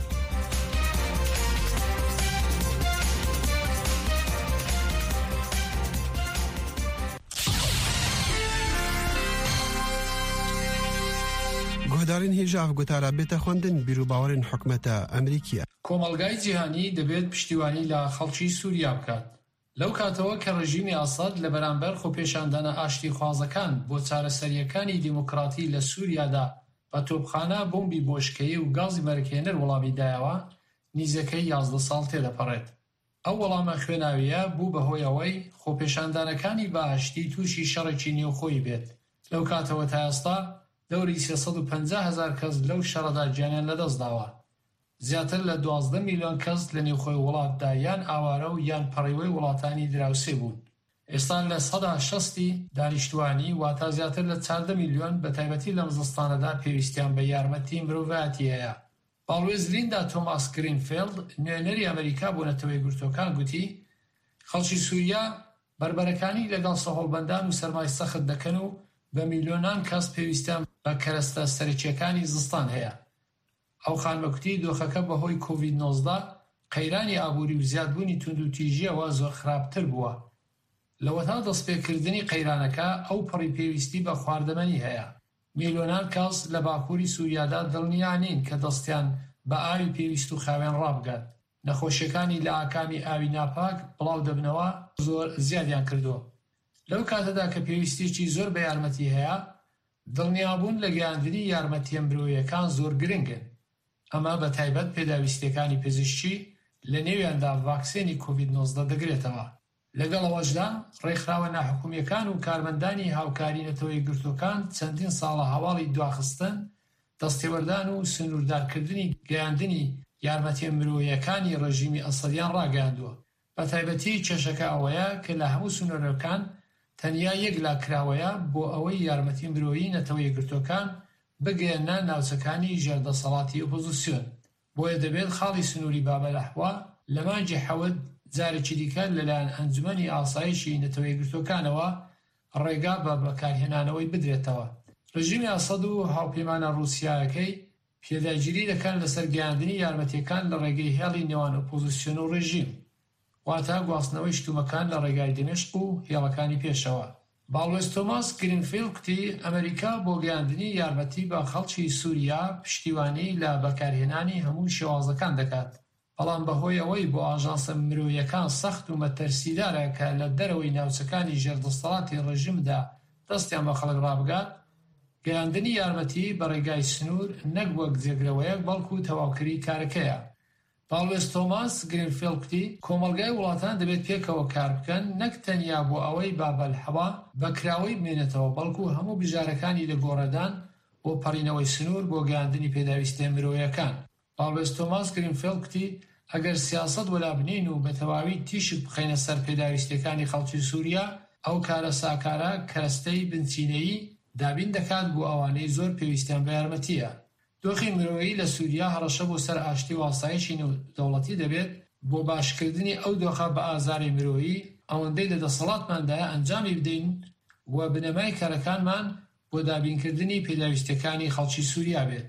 گۆدارین هێژاف گوتارە بێتە خوێندن بیرروباوەرین حکومەتە ئەمریکیە. کۆمەلگای جیهانی دەبێت پشتیوانی لە خەڵکی سووریا بکات. لەو کاتەوە کە ڕژیمی ئاساد لە بەرامبەر خۆپێشاندانە ئاشتی خوازەکان بۆ چارەسەریەکانی دیموکراتی لە سووریادا بە تۆپخانە بۆمبی بۆشکەیی و گازی مەرکێنەر وەڵامی دایەوە، نیزەکەی یازدە ساڵ تێدەپەڕێت. ئەو وەڵامە خوێناویە بوو بەهۆی ئەوەی خۆپێشاندانەکانی بە ئاشتی تووشی شەڕێکی نێوخۆی بێت. لەو کاتەوە تا ئێستا دەوری سێسەد و پەنجا هەزار کەس لەو شەڕەدا گیانیان لەدەست داوە. زیاتر لە دوازدە میلیۆن کەس لە نێوخۆی وڵاتدا یان ئاوارە و یان پەڕیوەی وڵاتانی دراوسێ بوون. ئێستا لە سەدا شەستی دانیشتوانی واتە زیاتر لە چاردە میلیۆن بە تایبەتی لە مزستانەدا پێویستیان بە یارمەتی مرۆڤایەتی هەیە. باڵێز لیندا تۆماس گرینفیلد نوێنەری ئەمریکا بۆ نەتەوەی گرتوەکان گوتی خەڵکی سووریا بربەرەکانی لەگەڵ سەهۆڵبەندان و سەرمای سەخت دەکەن و بە میلیۆنان کەس پێویستیان بە کەرەستە سەرچیەکانی زستان هەیە. ئەو خانمەکوتی دۆخەکە بەهۆی کۆڤید نۆزدە قەیرانی ئابووری و زیادبوونی توندوتیژیەوە زۆر خراپتر بووە. لەوە تا دەستپێکردنی قەیرانەکە ئەو پڕی پێویستی بە خواردەمەنی هەیە. میلیۆنان کەس لە باکووری سووریادا دڵنیا نین کە دەستیان بە ئاوی پێویست و خاوێن ڕابگات. نەخۆشیەکانی لە ئاکامی ئاوی ناپاک بڵاو دەبنەوە زۆر زیادیان کردووە. لەو کاتەدا کە پێویستیی زۆر بە یارمەتی هەیە، دڵنیابوون لە گەیاندنی یارمەتیە مرۆییەکان زۆر گرنگن. ئەمە بە تایبەت پێداویستیەکانی پزیشکی لە نێویاندا ڤاکسێنی کۆڤید نۆزدە دەگرێتەوە. لەگەڵەوەشدا ڕێکخراوە ناحکومیەکان و کارمەندانی هاوکاری نەتەوەی گرتوەکان چەندین ساڵە هەواڵی دواخستن دەستێوەردان و سنووردارکردنی گەیاندنی یارمەتیە مرۆییەکانی ڕژیمی ئەسەدیان ڕاگەیاندووە. بە تایبەتی کێشەکە ئەوەیە کە لە هەموو سنوورەکان تەنیا یەک لاکراوەیە بۆ ئەوەی یارمەتی مرۆیی نەتەوەی گرتوەکان بگەێنە ناوچەکانی ژێردەسەڵاتی ئۆپۆزیسیۆن. بۆیە دەبێت خاڵی سنووری بابەلەحوا لە مانگی حەوت جارێکی دیکە لەلایەن ئەنجومەنی ئاسایشی نەتەوەی گرتوەکانەوە ڕێگا بە بەکارهێنانەوەی بدرێتەوە. ڕژیمی ئەسەد و هاوپەیمانە ڕووسیایەکەی پێداگیری دەکەن لەسەر گەیاندنی یارمەتیەکان لە ڕێگەی هێڵی نێوان ئۆپۆزیسیۆن و ڕژیم، واتە گواستنەوەی شتومەکان لە ڕێگای دمشق و هێڵەکانی پێشەوە. باڵێز تۆماس گرینفیلد کتی ئەمریکا بۆ گەیاندنی یارمەتی بە خەڵکی سووریا پشتیوانی لە بەکارهێنانی هەموو شێوازەکان دەکات. بەڵام بەهۆی ئەوەی بۆ ئاژانسە مرۆییەکان سەخت و مەتەرسیدارە کە لە دەرەوەی ناوچەکانی ژێردەسەڵاتی ڕژیمدا دەستیان بە خەڵک ڕابگات، گەیاندنی یارمەتی بە ڕێگای سنوور نەک وەک جێگرەوەیەک بەڵکو تەواوکردنی کارەکەیە. باڵێز تۆماس گرینفیلد کتی کۆمەلگای وڵاتان دەبێت پێکەوە کار بکەن، نەک تەنیا بۆ ئەوەی بابەلحەوا بەکراوەی بمێنێتەوە، بەڵکو هەموو بژارەکانی لە گۆڕەدان بۆ پەڕینەوەی سنوور بۆ گەیاندنی پێداویستیە مرۆییەکان. باڵێز تۆماس گرینفیلد کتی ئەگەر سیاسەت وەلا بنین و بە تەواوی تیشک بخەینە سەر پێداویستیەکانی خەڵکی سووریا، ئەو کارە ساکارە کەرەستەی بنچینەیی دابین دەکات بۆ ئەوانەی زۆر پێویستیان بە یارمەتیە. دۆخی مرۆیی لە سووریا هەڕەشە بۆ سەر ئاشتی و ئاسایشی نێودەوڵەتی دەبێت بۆ باشکردنی ئەو دۆخە بە ئازاری مرۆیی ئەوەندەی لە دەسەڵاتماندایە ئەنجامی بدەین و بنەمای کارەکانمان بۆ دابینکردنی پێداویستیەکانی خەڵکی سووریا بێت.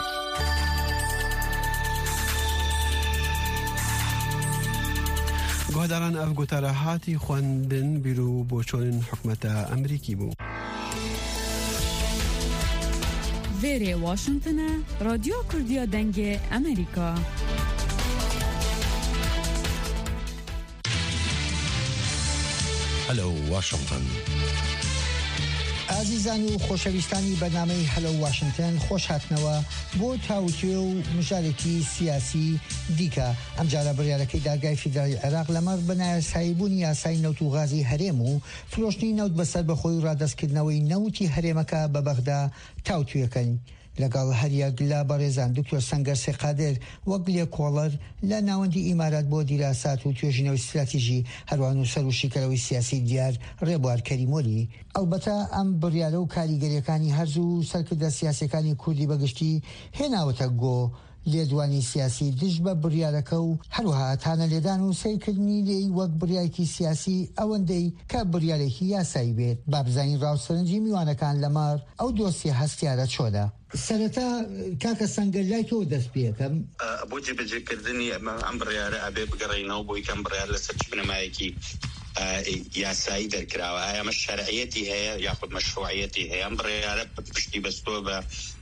گۆداران ئەف گوتارە هاتی خوێندن بیر و بۆچۆن حکومەتە ئەمریکی بوو. وێرێ واشنگتنە رادیۆ کوردیە دەنگێ ئەمریکا. هەلو واشنگتن. ئازیزان و خۆشەویستانی بەرنامەی هەلو واشنگتن خۆش هاتنەوە بۆ تاوتوێ و مژارێکی سیاسی دیکە. ئەمجارە بڕیارەکەی دادگای فیدرالی عێراق لەمەڕ بە نایاساییبوونی یاسای نەوت و غازی هەرێم و فرۆشتنی نەوت بەسەر بەخۆی و ڕادەستکردنەوەی نەوتی هەرێمەکە بە بەغدا تاوتوێەکەن. لەگەڵ هەریەک لە بەڕێزان دکتۆر سەنگەر سێقادر وەک لێکۆڵەر لە ناوەندی ئیمارات بۆ دیراسات و توێژینەوەی استراتیژی هەروان و سەر و شیکەرەوەی سیاسی دیار ڕێبوار کەریمۆری. ئەلبەتە ئەم بڕیارە و کاریگەریەکانی هەرز و سەرکردە سیاسەکانی کوردی بەگشتی هێناوەتە گۆ لێدوانی سیاسی دژ بە بڕیارەکە و هەروەها تانە لێدان و سیرکردنی لێی وەک بڕیارێکی سیاسی ئەوەندەی کە بڕیارێکی یاسایی بێت با بزانین ڕاوسەرنجی میوانەکان لەمار ئەو دۆسیە هەستیارە چۆدا. سەرەتا کاکە سەنگەر لای تۆ دەست پێکەم بۆ جێبەجێکردنی ئەم بڕیارە ئەبێ بگەڕێنەوە بۆی کەم بڕیار لەسەر بنەمایەکی یاسایی دەرکراوە ئایا مە شەرعیەتی هەیە یاخود مەشروعیەتی هەیە ئەم بڕیارە پشتی بەستۆ بە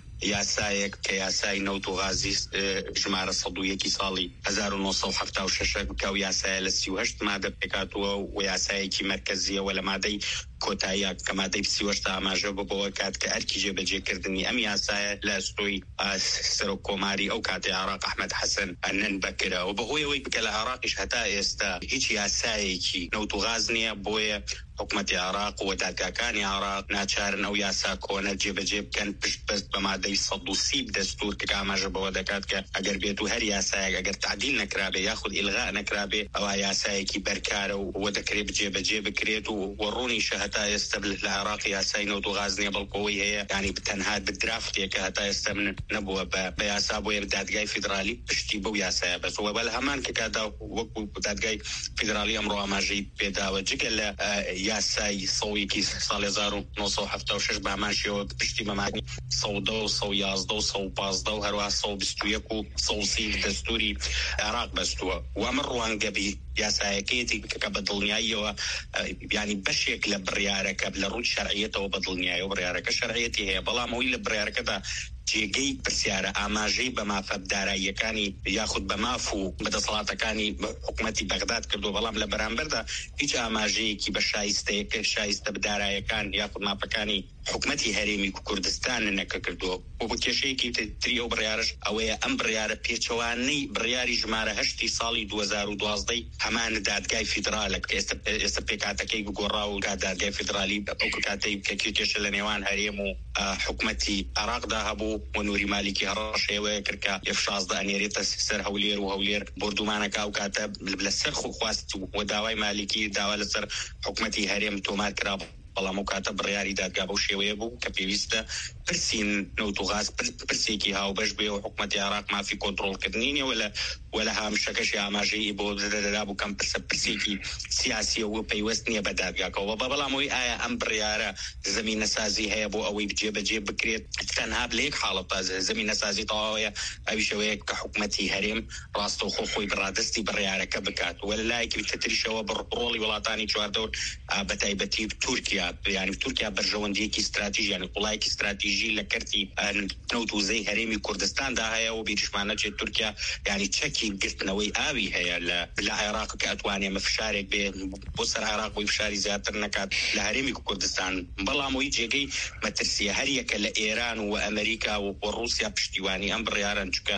یاسایەک کە یاسای نەوت و غازی ژمارە سەد و یەکی ساڵی هەزار و نۆ سەد و هەفتا و شەش بکە و یاسایە لە سی و هەشت مادە پێکاتووە و یاسایەکی مەرکەزیەوە لە مادەی کۆتاییە کە مادەی سی و هەشت ئاماژە بەوە کات کە ئەرکی جێبەجێکردنی ئەم یاسایە لە ئەستۆی سەرۆک کۆماری ئەو کاتی عێراق ئەحمەد حەسەن ئەنەن بەکرا و بەهۆی ئەوەی بکە لە عێراقیش هەتا ئێستا هیچ یاسایەکی نەوت و غاز نییە بۆیە حکومەتی عێراق و دادگاکانی عێراق ناچارن ئەو یاسا کۆنە جێبەجێ بکەن پشت بەست بە مادەی سەد و سی دەستور کە ئاماژە بەوە دەکات کە ئەگەر بێت و هەر یاسایەک ئەگەر تعدیل نەکرابێ یاخود ئیلغا نەکرابێ ئەوە یاسایەکی بەرکارە و وە دەکرێت جێبەجێ بکرێت و وەڕوونیشە هەتا ئێستا لە عێراق یاسای نەوت و غاز نییە بەڵکۆی هەیە ینی بتەنها بدرافتێکە هەتا ئێستا من نەبووە بە یاسا بۆیە دادگای فیدرالی پشتی بەو یاسایە بەس وە بەل هەمان کە کادا وەکو دادگای فیدرالی ئەمڕۆ ئاماژەی پێداوە جگە لە یاسای سەویەکی ساڵی هەزار و نۆ سەد و هەفتا و شەش باماشیەوە پشتی بەمانی سەودە و سەد و یازدە و سەد و پازدە و هەروە سەد و بیست و یەک و سەد و سی دەستوری عێراق بەستووە و ئەمە ڕوانگەبی یاسایەکەیەتی کە بە دڵنیاییەوە ینی بەشێک لە بڕیارەکە لە ڕووی شەرعیەتەوە بە دڵنیاییەوە بڕیارەکە شەرعیەتی هەیە بەڵام ئەوی لە بڕیارەکەدا جێگەی پرسیارە ئاماژەی بە مافە داراییەکانی یاخود بە ماف و بەدەسەڵاتەکانی حکوومەتی بەغداد کردو بەڵام لە بەرامبەردا هیچ ئاماژەیەکی بە شایستەیەکە شایستە بدارایەکان یاخود مافەکانی حکوومەتی هەرێمی کوردستان نەکە کردووە بۆ بۆ کێشەیەکی تری ئەو بڕیارش ئەوەیە ئەم بڕیارە پێچەوانەی بڕیاری ژمارە هەشتی ساڵی دوو هەزار و دوازدەی هەمان دادگای فیدرالە کە ئێستا ئێستا پێکاتەکەی گۆڕا و دادگای فیدرالی ئەو کاتەی کە کێشە لە نێوان هەرێم و حکوومەتی عێراقدا هەبوو و نوری مالیکی هەڕەشێوەیە کرد کە ئێف شازدە ئەنێرێتە سەر هەولێر و هەولێر بردومانەکە ئەو کاتە لەسەر خواست و داوای مالیکی داوا لەسەر حکوومەتی هەرێم تۆمار کرا بەڵام و کاتە بڕیاری دادگا بەو شێوەیە بوو کە پێویستە پرسین نەوت و غاز پرسێکی هاوبەش بێ و حکوومەتی عێراق مافی کۆنتڕۆڵکردنی ولا ولا هامشەکەشی ئاماژەی بۆ دەدا بوو کەم پرسە پرسێکی سیاسیەوە پەیوەست نییە بە دادگاکەوە بەڵامەوەی ئایا ئەم بڕیارە زەمینەسازی هەیە بۆ ئەوەی بجێبەجێ بکرێت تەنها لە یەک حاڵەت زەمینەسازی تەواویە ئەوی شەوەیە کە حکوومەتی هەرێم ڕاستەوخۆ خۆی بڕادستی بڕیارەکە بکات ولا لایەکی تریشەوە بڕۆڵی وڵاتانی چواردەور بەتایبەتی تورکیا یعنی تورکیا بەرژەوەندیەکی استراتیژی یعنی وڵایەکی استراتیژی لە کەرتی نەوت و زەی هەرێمی کوردستاندا هەیە و بیرشمانە چێت تورکیا یعنی چەکی گرتنەوەی ئاوی هەیە لە عێراق کە ئەتوانێ مەفشارێک بێ بۆ سەر عێراق بۆی فشاری زیاتر نەکات لە هەرێمی کوردستان بەڵامەوەی جێگەی مەترسیە هەریەکە لە ئێران و ئەمریکا و رووسیا پشتیوانی ئەم بڕیارن چکە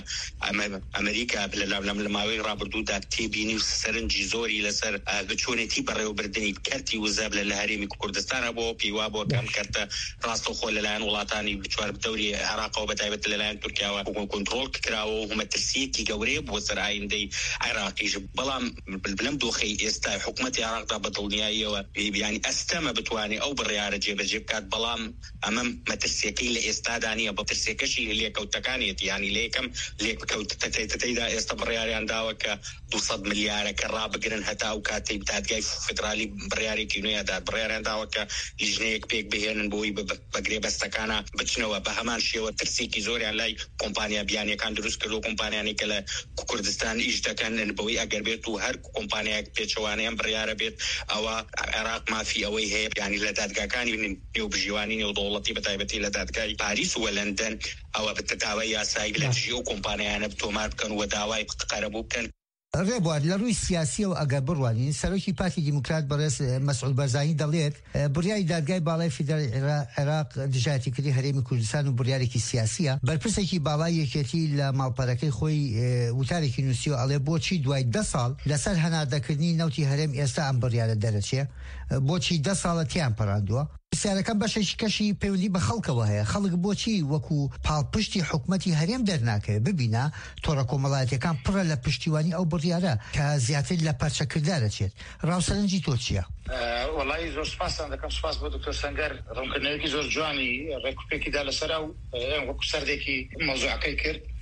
ئەمریکا لە ماوەی ڕابردوودا تێبینی و سەرنجی زۆری لەسەر بچۆنێتی بەڕێوەبردننی کەرتی وزەب لە هەرێمی کوردستانە بۆ پیوا بۆ کەم کەرتە ڕاستەوخۆ لەلایەن وڵاتانی بچوار بتەوری عێراقەوە بەتایبەت لەلایەن تورکیاوە کۆنتڕۆڵ کراوە و مەترسیەکی گەورەیە بۆ سەر ئایندەی عێراقیش بەڵام بلەم دۆخەی ئێستا حکوومەتی عێراقدا بە دڵنیاییەوە ینی ئەستەمە بتوانێت ئەو بڕیارە جێبەجێ بکات بەڵام ئەمەم مەترسیەکەی لە ئێستادا نیە بە ترسێکەشی لێکەوتەکانێتی ینی لێکم لێککەوتەتەیدا ئێستا بڕیاریان داوە کە دووسەد ملیارەکە ڕابگرن هەتا ئەو کاتەی دادگای فدرالی بڕیارێکی نوێدا بڕیاریان داوە کە لیژنەیەک پێک بهێنن بۆی بەگرێ بەستەکانە بچنەوە بە هەمان شێوە ترسێکی زۆریان لای کۆمپانیا بیانیەکان دروست کردو کۆمپانیانی کە لە کوردستان ئیش دەکەن بەوەی ئەگەر بێت و هەر کۆمپانیایەک پێچەوانەیەم بڕیارە بێت ئەوە عێراق مافی ئەوەی هەیە ینی لە دادگاکانی نێوبژیوانی نێودەوڵەتی بەتایبەتی لە دادگای پاریس و لەندەن ئەوە بتەداوای یاسایی لە دژی و کۆمپانیانە تۆمار بکەن و داوای قەرەبوو بکەن ڕێبوار لە ڕووی سیاسیەوە ئەگەر بڕوانین سەرۆکی پارتی دیموکرات بەڕێز مەسعود بەرزانی دەڵێت بڕیاری دادگای باڵای فیدرالی عێراق دژایەتیکردی هەرێمی کوردستان و بڕیارێکی سیاسیە بەرپرسێکی باڵای یەکێتی لە ماڵپەرەکەی خۆی وتارێکی نووسیوە ئەڵێ بۆچی دوای دە ساڵ لەسەر هەناردەکردنی نەوتی هەرێم ئێستا ئەم بڕیارە دەرەچێ بۆچی دە ساڵە تیان پەڕاندووە پرسیارەکەم بەشێکی کەشی پەیوەندی بە خەڵکەوە هەیە خەڵک بۆچی وەکو پاڵپشتی حکوومەتی هەرێم دەرناکەوێت ببینە تۆڕە کۆمەڵایەتیەکان پڕە لە پشتیوانی ئەو بڕیارە کە زیاتر لە پەرچەکردارە چێت ڕاوسەرنجی تۆ چییە؟ وەڵی زۆر سپاسان دەکەم سپاس بۆ دکتۆر سەنگەر ڕوونکردنەوەیەکی زۆر جوانی ڕێکوپێکیدا لەسەر و وەکو سەردێکی مەوزوعەکەی کرد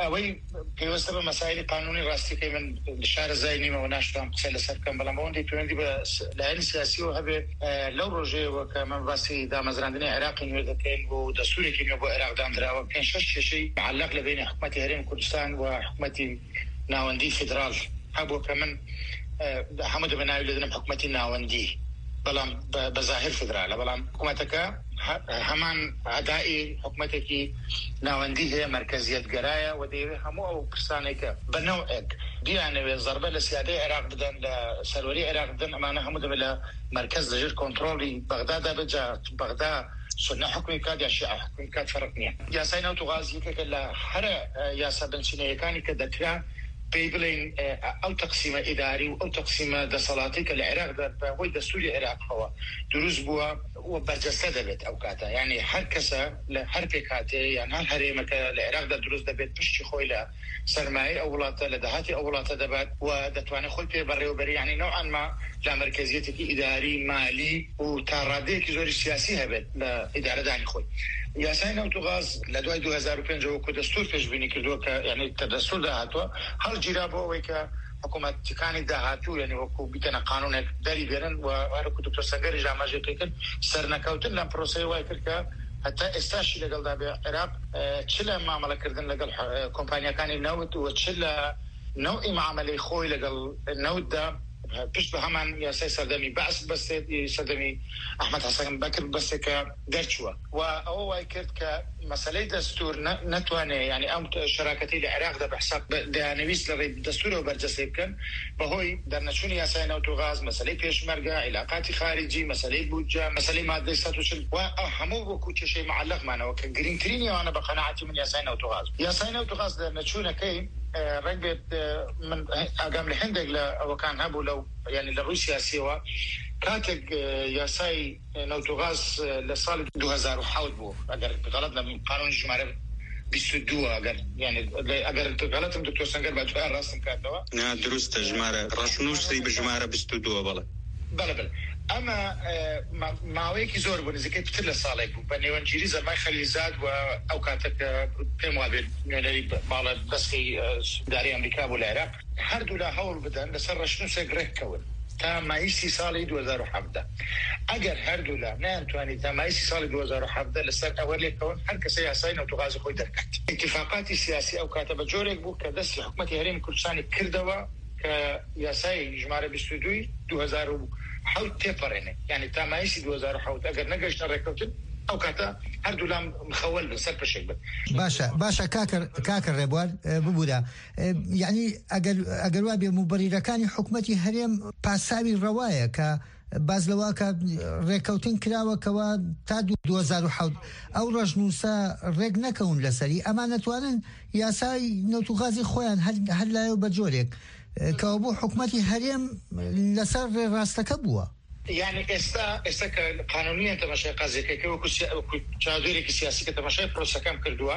ئەوەی پێوەستە بە مەسایلی قانونی ڕاستیەکەی من شارە زاینیمەوە ناشتم قسە لەسەر بکەم بەڵام ئەوەندەی پەیوەندی بە لایەنی سیاسیەوە هەبێ لەو ڕۆژەیەوە کە من باسی دامەزراندنی عێراقی نوێ دەکەین بۆ دەستورێکی نوێ بۆ عێراق دانراوە پێنج شەش کێشەی معلق لە بینی حکومەتی هەرێمی کوردستان و حکومەتی ناوەندی فیدرال هەبوو کە من هەموو دەبێناوی لەدەنم حکومەتی ناوەندی بەڵام بەظاهر فیدرالە بەڵام حکومەتەکە هەمان ئەدای حکومەتێکی ناوەندی هەیە مرکزیەت گەرایە و دەیەوێت هەموو ئەو پرسانێکە بە نەوعێک بیانەوێت زەربە لە سیادەی عێراق بدەن لە سەروەری عێراق بدەن ئەمانە هەموو دەبێت لە مرکز لەژێر کۆنتڕۆڵی بەغدادا بجا بەغدا سنە حکومی کات یا شیعە حکومی کات فەرق نییە. یاسای نەوتوغاز یەکێکە لە هەرە یاسا بنچینەیەکانی کە دەکرا پێی بڵین ئەو تەقسیمە ئیداری و ئەو تەقسیمە دەسەڵاتی کە لە عێراقدا بەهۆی دەستوری عێراقەوە دروست بووە و بەرجەستە دەبێت ئەو کاتە یعنی هەر کەسە لە هەر پێک هاتێ یان هەر هەرێمەکە لە عێراقدا دروست دەبێت پشتی خۆی لە سەرمایە ئەو وڵاتە لە داهاتی ئەو وڵاتە دەبات و دەتوانێت خۆی پێ بەڕێوەبەری یعنی نوعاً ما لە مرکزیەتێکی ئیداری مالی و تا ڕادەیەکی زۆری سیاسی هەبێت لە ئیدارەدانی خۆی. یاسای نەوتوغاز لە دوای دوو هەزار و پێنج وەکو دەستور پێشبینی کردووە کە یعنی کە دەستور داهاتووە هەڵگیرا بۆ ئەوەی کە حکوومەتەکانی داهاتوو یعنی وەکو بیتەنە قانونێک دەری بێنن و هەرکو دکتۆر سەنگەریش ئاماژەی کرد سەرنەکەوتن لەم پرۆسەی وای کرد کە هەتا ئێستاشی لەگەڵدا بێ عێراق چ لە مامەڵەکردن لەگەڵ کۆمپانیەکانی نەوت و چ لە نەوعی معاملەی خۆی لەگەڵ نەوتدا پشت بە هەمان یاسای سەردەمی بەعس بەستێت سەردەمی ئەحمەد حەسەن بەکر بەستێکە دەرچووە و ئەوە وای کرد کە مەسەلەی دەستور نەتوانێت ینی ئەم شەراکەتی لە عێراقدا بەحساب دەیانەویست لە ڕێی دەستورەوە بەرجەستێ بکەن بەهۆی دەرنەچوونی یاسای نەوتوغاز مەسەلەی پێشمەرگە عیلاقاتی خارجی مەسەلەی بودجە مەسەلەی مادەی سەد و چل و هەموو وەکو کێشەی معلقمانەوە کە گرنگترینی ئەوانە بە قەناعەتی من یاسای نەوتوغاز یاسای نەوتوغاز دەرنەچوونەکەی ڕنگ بێت من ئاگام لە هەندێک لە ئەوەکان هەبوو لەو ینی لە ڕووی سیاسیەوە کاتێک یاسای نەوتوغاز لە ساڵی دوو هەزار و حەوت بوو ئەگەر غەڵەت نەبم قانونی ژمارە بیست و دوو ئەگەر یعنی ئەگەر غەڵەتم دکتۆر سەنگەر با دوای ڕاستم کاتەوە نا دروستە ژمارە ڕەشنووسی بژمارە بیست و دووە بەڵێ بەڵێ بەڵێ ئەمە ماوەیەکی زۆر بوو نزیکەی پتر لە ساڵێک بوو بە نێوەنگیری زەرمای خەلیزاد و ئەو کاتێک پێم وابێت نوێنەری باڵە دەستی داری ئەمریکا بوو لە عێراق هەردوو لا هەوڵ بدەن لەسەر ڕەشنووسێک ڕێککەون تا مای سی ساڵی دوو هەزار و حەوت ئەگەر هەردوو لا نەیانتوانیت تا مای سی ساڵی دوو هەزار و حەوت لەسەر ئەوە لێکەون هەر کەسە یاسای نەوتوغازی خۆی دەرکات اتفاقاتی سیاسی ئەو کاتە بە جۆرێک بوو کە دەستی حکومەتی هەرێمی کوردستانی کردەوە کە یاسای ژمارە بیست و دوو دوو هەزار و حەوت تێپەڕێنێ یعنی تا مای سی دوو هەزار و حەوت ئەگەر نەگەیشتە ڕێککەوتن ئەو کاتە هەردوو لام مخەوەل بن سەر پشێک بن باشە باشە کاکە ڕێبوار ببوودا یعنی ئەگەر وا بێ موبەریرەکانی حکومەتی هەرێم پاساوی ڕەوایە کە باز لەوە کە ڕێککەوتن کراوەکەوە تا دوو هەزار و حەوت ئەو ڕەشنووسە ڕێک نەکەون لەسەری ئەمان نەتوانن یاسای نەوتوغازی خۆیان هەر لایە بە جۆرێک کەەوە بۆ حکومەتی هەرێم لەسەر ڕێڕاستەکە بووە یعنی ئێستا ئێستا کە قانونیە تەماشای قازیەکەی وەکو چادرێکی سیاسی کە تەماشای پرۆسەکەم کردووە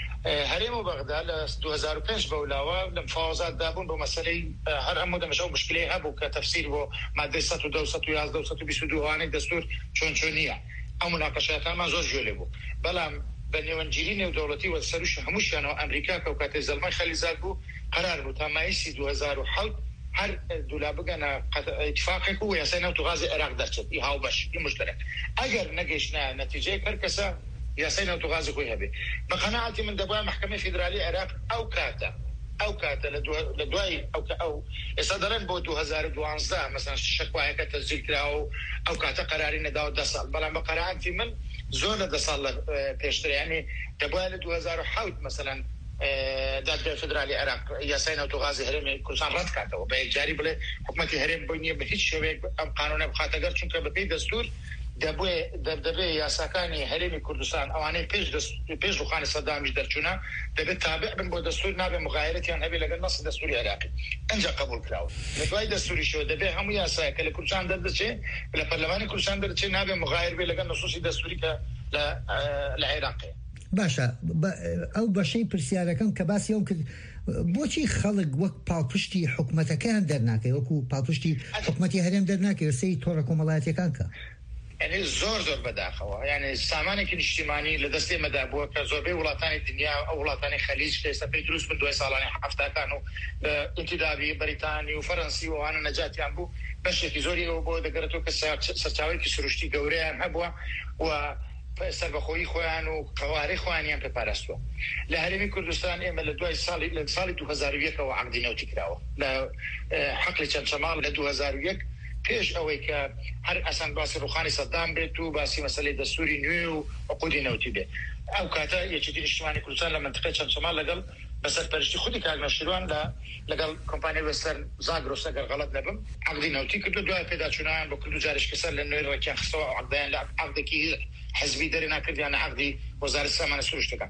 هەرێم و بەغدا لە دوو هەزار و پێنج بەولاوە لە مفاوەزات دابوون بۆ مەسەلەی هەر هەموو دەمەشە و مشکلەی هەبوو کە تەفسیر بۆ مادەی سەد و دە و سەد و یازدە و سەد و بیست و دوو وانەی دەستور چۆن چۆنیە ئەو مناقەشەکانمان زۆر جوێ لێ بوو بەڵام بە نێوەنگیری نێودەوڵەتی و سەروش هەمووشیانەوە ئەمریکا کە و کاتێ زەلمای خەلیزاد بوو قەرار بوو تا مایسی دوو هەزار و حەوت هەر دوولا بگەنە اتفاقێک و یاسای نەوتوغازی عێراق دەرچێت ئی هاو بەش ئی مشترک ئەگەر نەگەیشتە نەتیجەیەک هەر کەسە یاسای نەوتوغازی خۆی هەبێ بە قەناعەتی من دەبوایە محکەمەی فیدرالی عێراق ئەو کاتە ئەو کاتە لە دوای ئەو ئێستا دەڵێن بۆ دوو هەزار و دوانزدە مەسەڵەن شەکوایەکە تەسجیل کراوە و ئەو کاتە قەراری نەداوە دە ساڵ بەڵام بە قەناعەتی من زۆر لە دە ساڵ پێشتر یعنی دەبوایە لە دوو هەزار و حەوت مەسەڵەن دادگای فدرالی عێراق یاسای نەوتوغازی هەرێمی کوردستان ڕەت کاتەوە بە یەکجاری بڵێ حکومەتی هەرێم بۆ نییە بە هیچ شێوەیەک ئەم قانونە بخاتەگەر چونکە بەپێی دەستور دەبێ یاساکانی هەرێمی کوردستان ئەوانەی پێش پێش ڕوخانی سەدامیش دەرچوونە دەبێت تابع بن بۆ دەستور نابێ مغایرەتیان هەبێ لەگەڵ نەسی دەستوری عێراقی ئەنجا قبول کراوە لە دوای دەستوریشەوە دەبێ هەموو یاسایەکە لە کوردستان دەردەچێ لە پەرلەمانی کوردستان دەرچێ نابێ مغایر بێ لەگەڵ نەسوسی دەستوری کە لە عێراقی باشە ئەو بەشەی پرسیارەکەم کە باسی ئەو کرد بۆچی خەڵک وەک پاڵپشتی حکومەتەکەیان دەرناکەی وەکو پاڵپشتی حکومەتی هەرێم دەرناکەی سەی تۆڕە کۆمەڵایەتیەکان کە یعنی زۆر زۆر بەداخەوە یعنی سامانێکی نیشتیمانی لە دەستی مەدابووە کە زۆربەی وڵاتانی دنیا ئەو وڵاتانی خەلیج کێستا پێی دروست بن دوای ساڵانی حەفتاکان و ئینتیدابی بەریتانی و فەڕەنسی و ئەوانە نەجاتیان بوو بەشێکی زۆری ئەوە بۆ دەگەڕێتەوە کە سەرچاوەیەکی سروشتی گەورەیان هەبووە و سەربەخۆیی خۆیان و قەوارەی خۆیانیان پێپاراستووە. لە هەرێمی کوردستان ئێمە لە دوای ساڵی لە ساڵی دوو هەزار و یەکەوە عەقدی نەوتی کراوە لە حەقلی چەند شەماڵ لە دوو هەزار و یەک پێش ئەوەی کە هەر ئەسان باسی ڕوخانی سەدام بێت و باسی مەسەلەی دەستوری نوێ و عقودی نەوتی بێت. ئەو کاتە یەکێتی نیشتیمانی کوردستان لە منتقەی چەند شەماڵ لەگەڵ بەسەرپەرشتی خودی کاک نەوشیروان لە لەگەڵ کۆمپانیای وێستەرن زاگرۆس ئەگەر غەڵەت نەبم عەقدی نەوتی کردو دوای پێداچوونیان بۆ کرد و جارێک کەسەر لە نوێ ڕێکیان خستەوە عەقدیان لە عەقدێکی حزبی دەرێ ناکردیان عەقدی وەزارەتی سامانە سروشتەکان.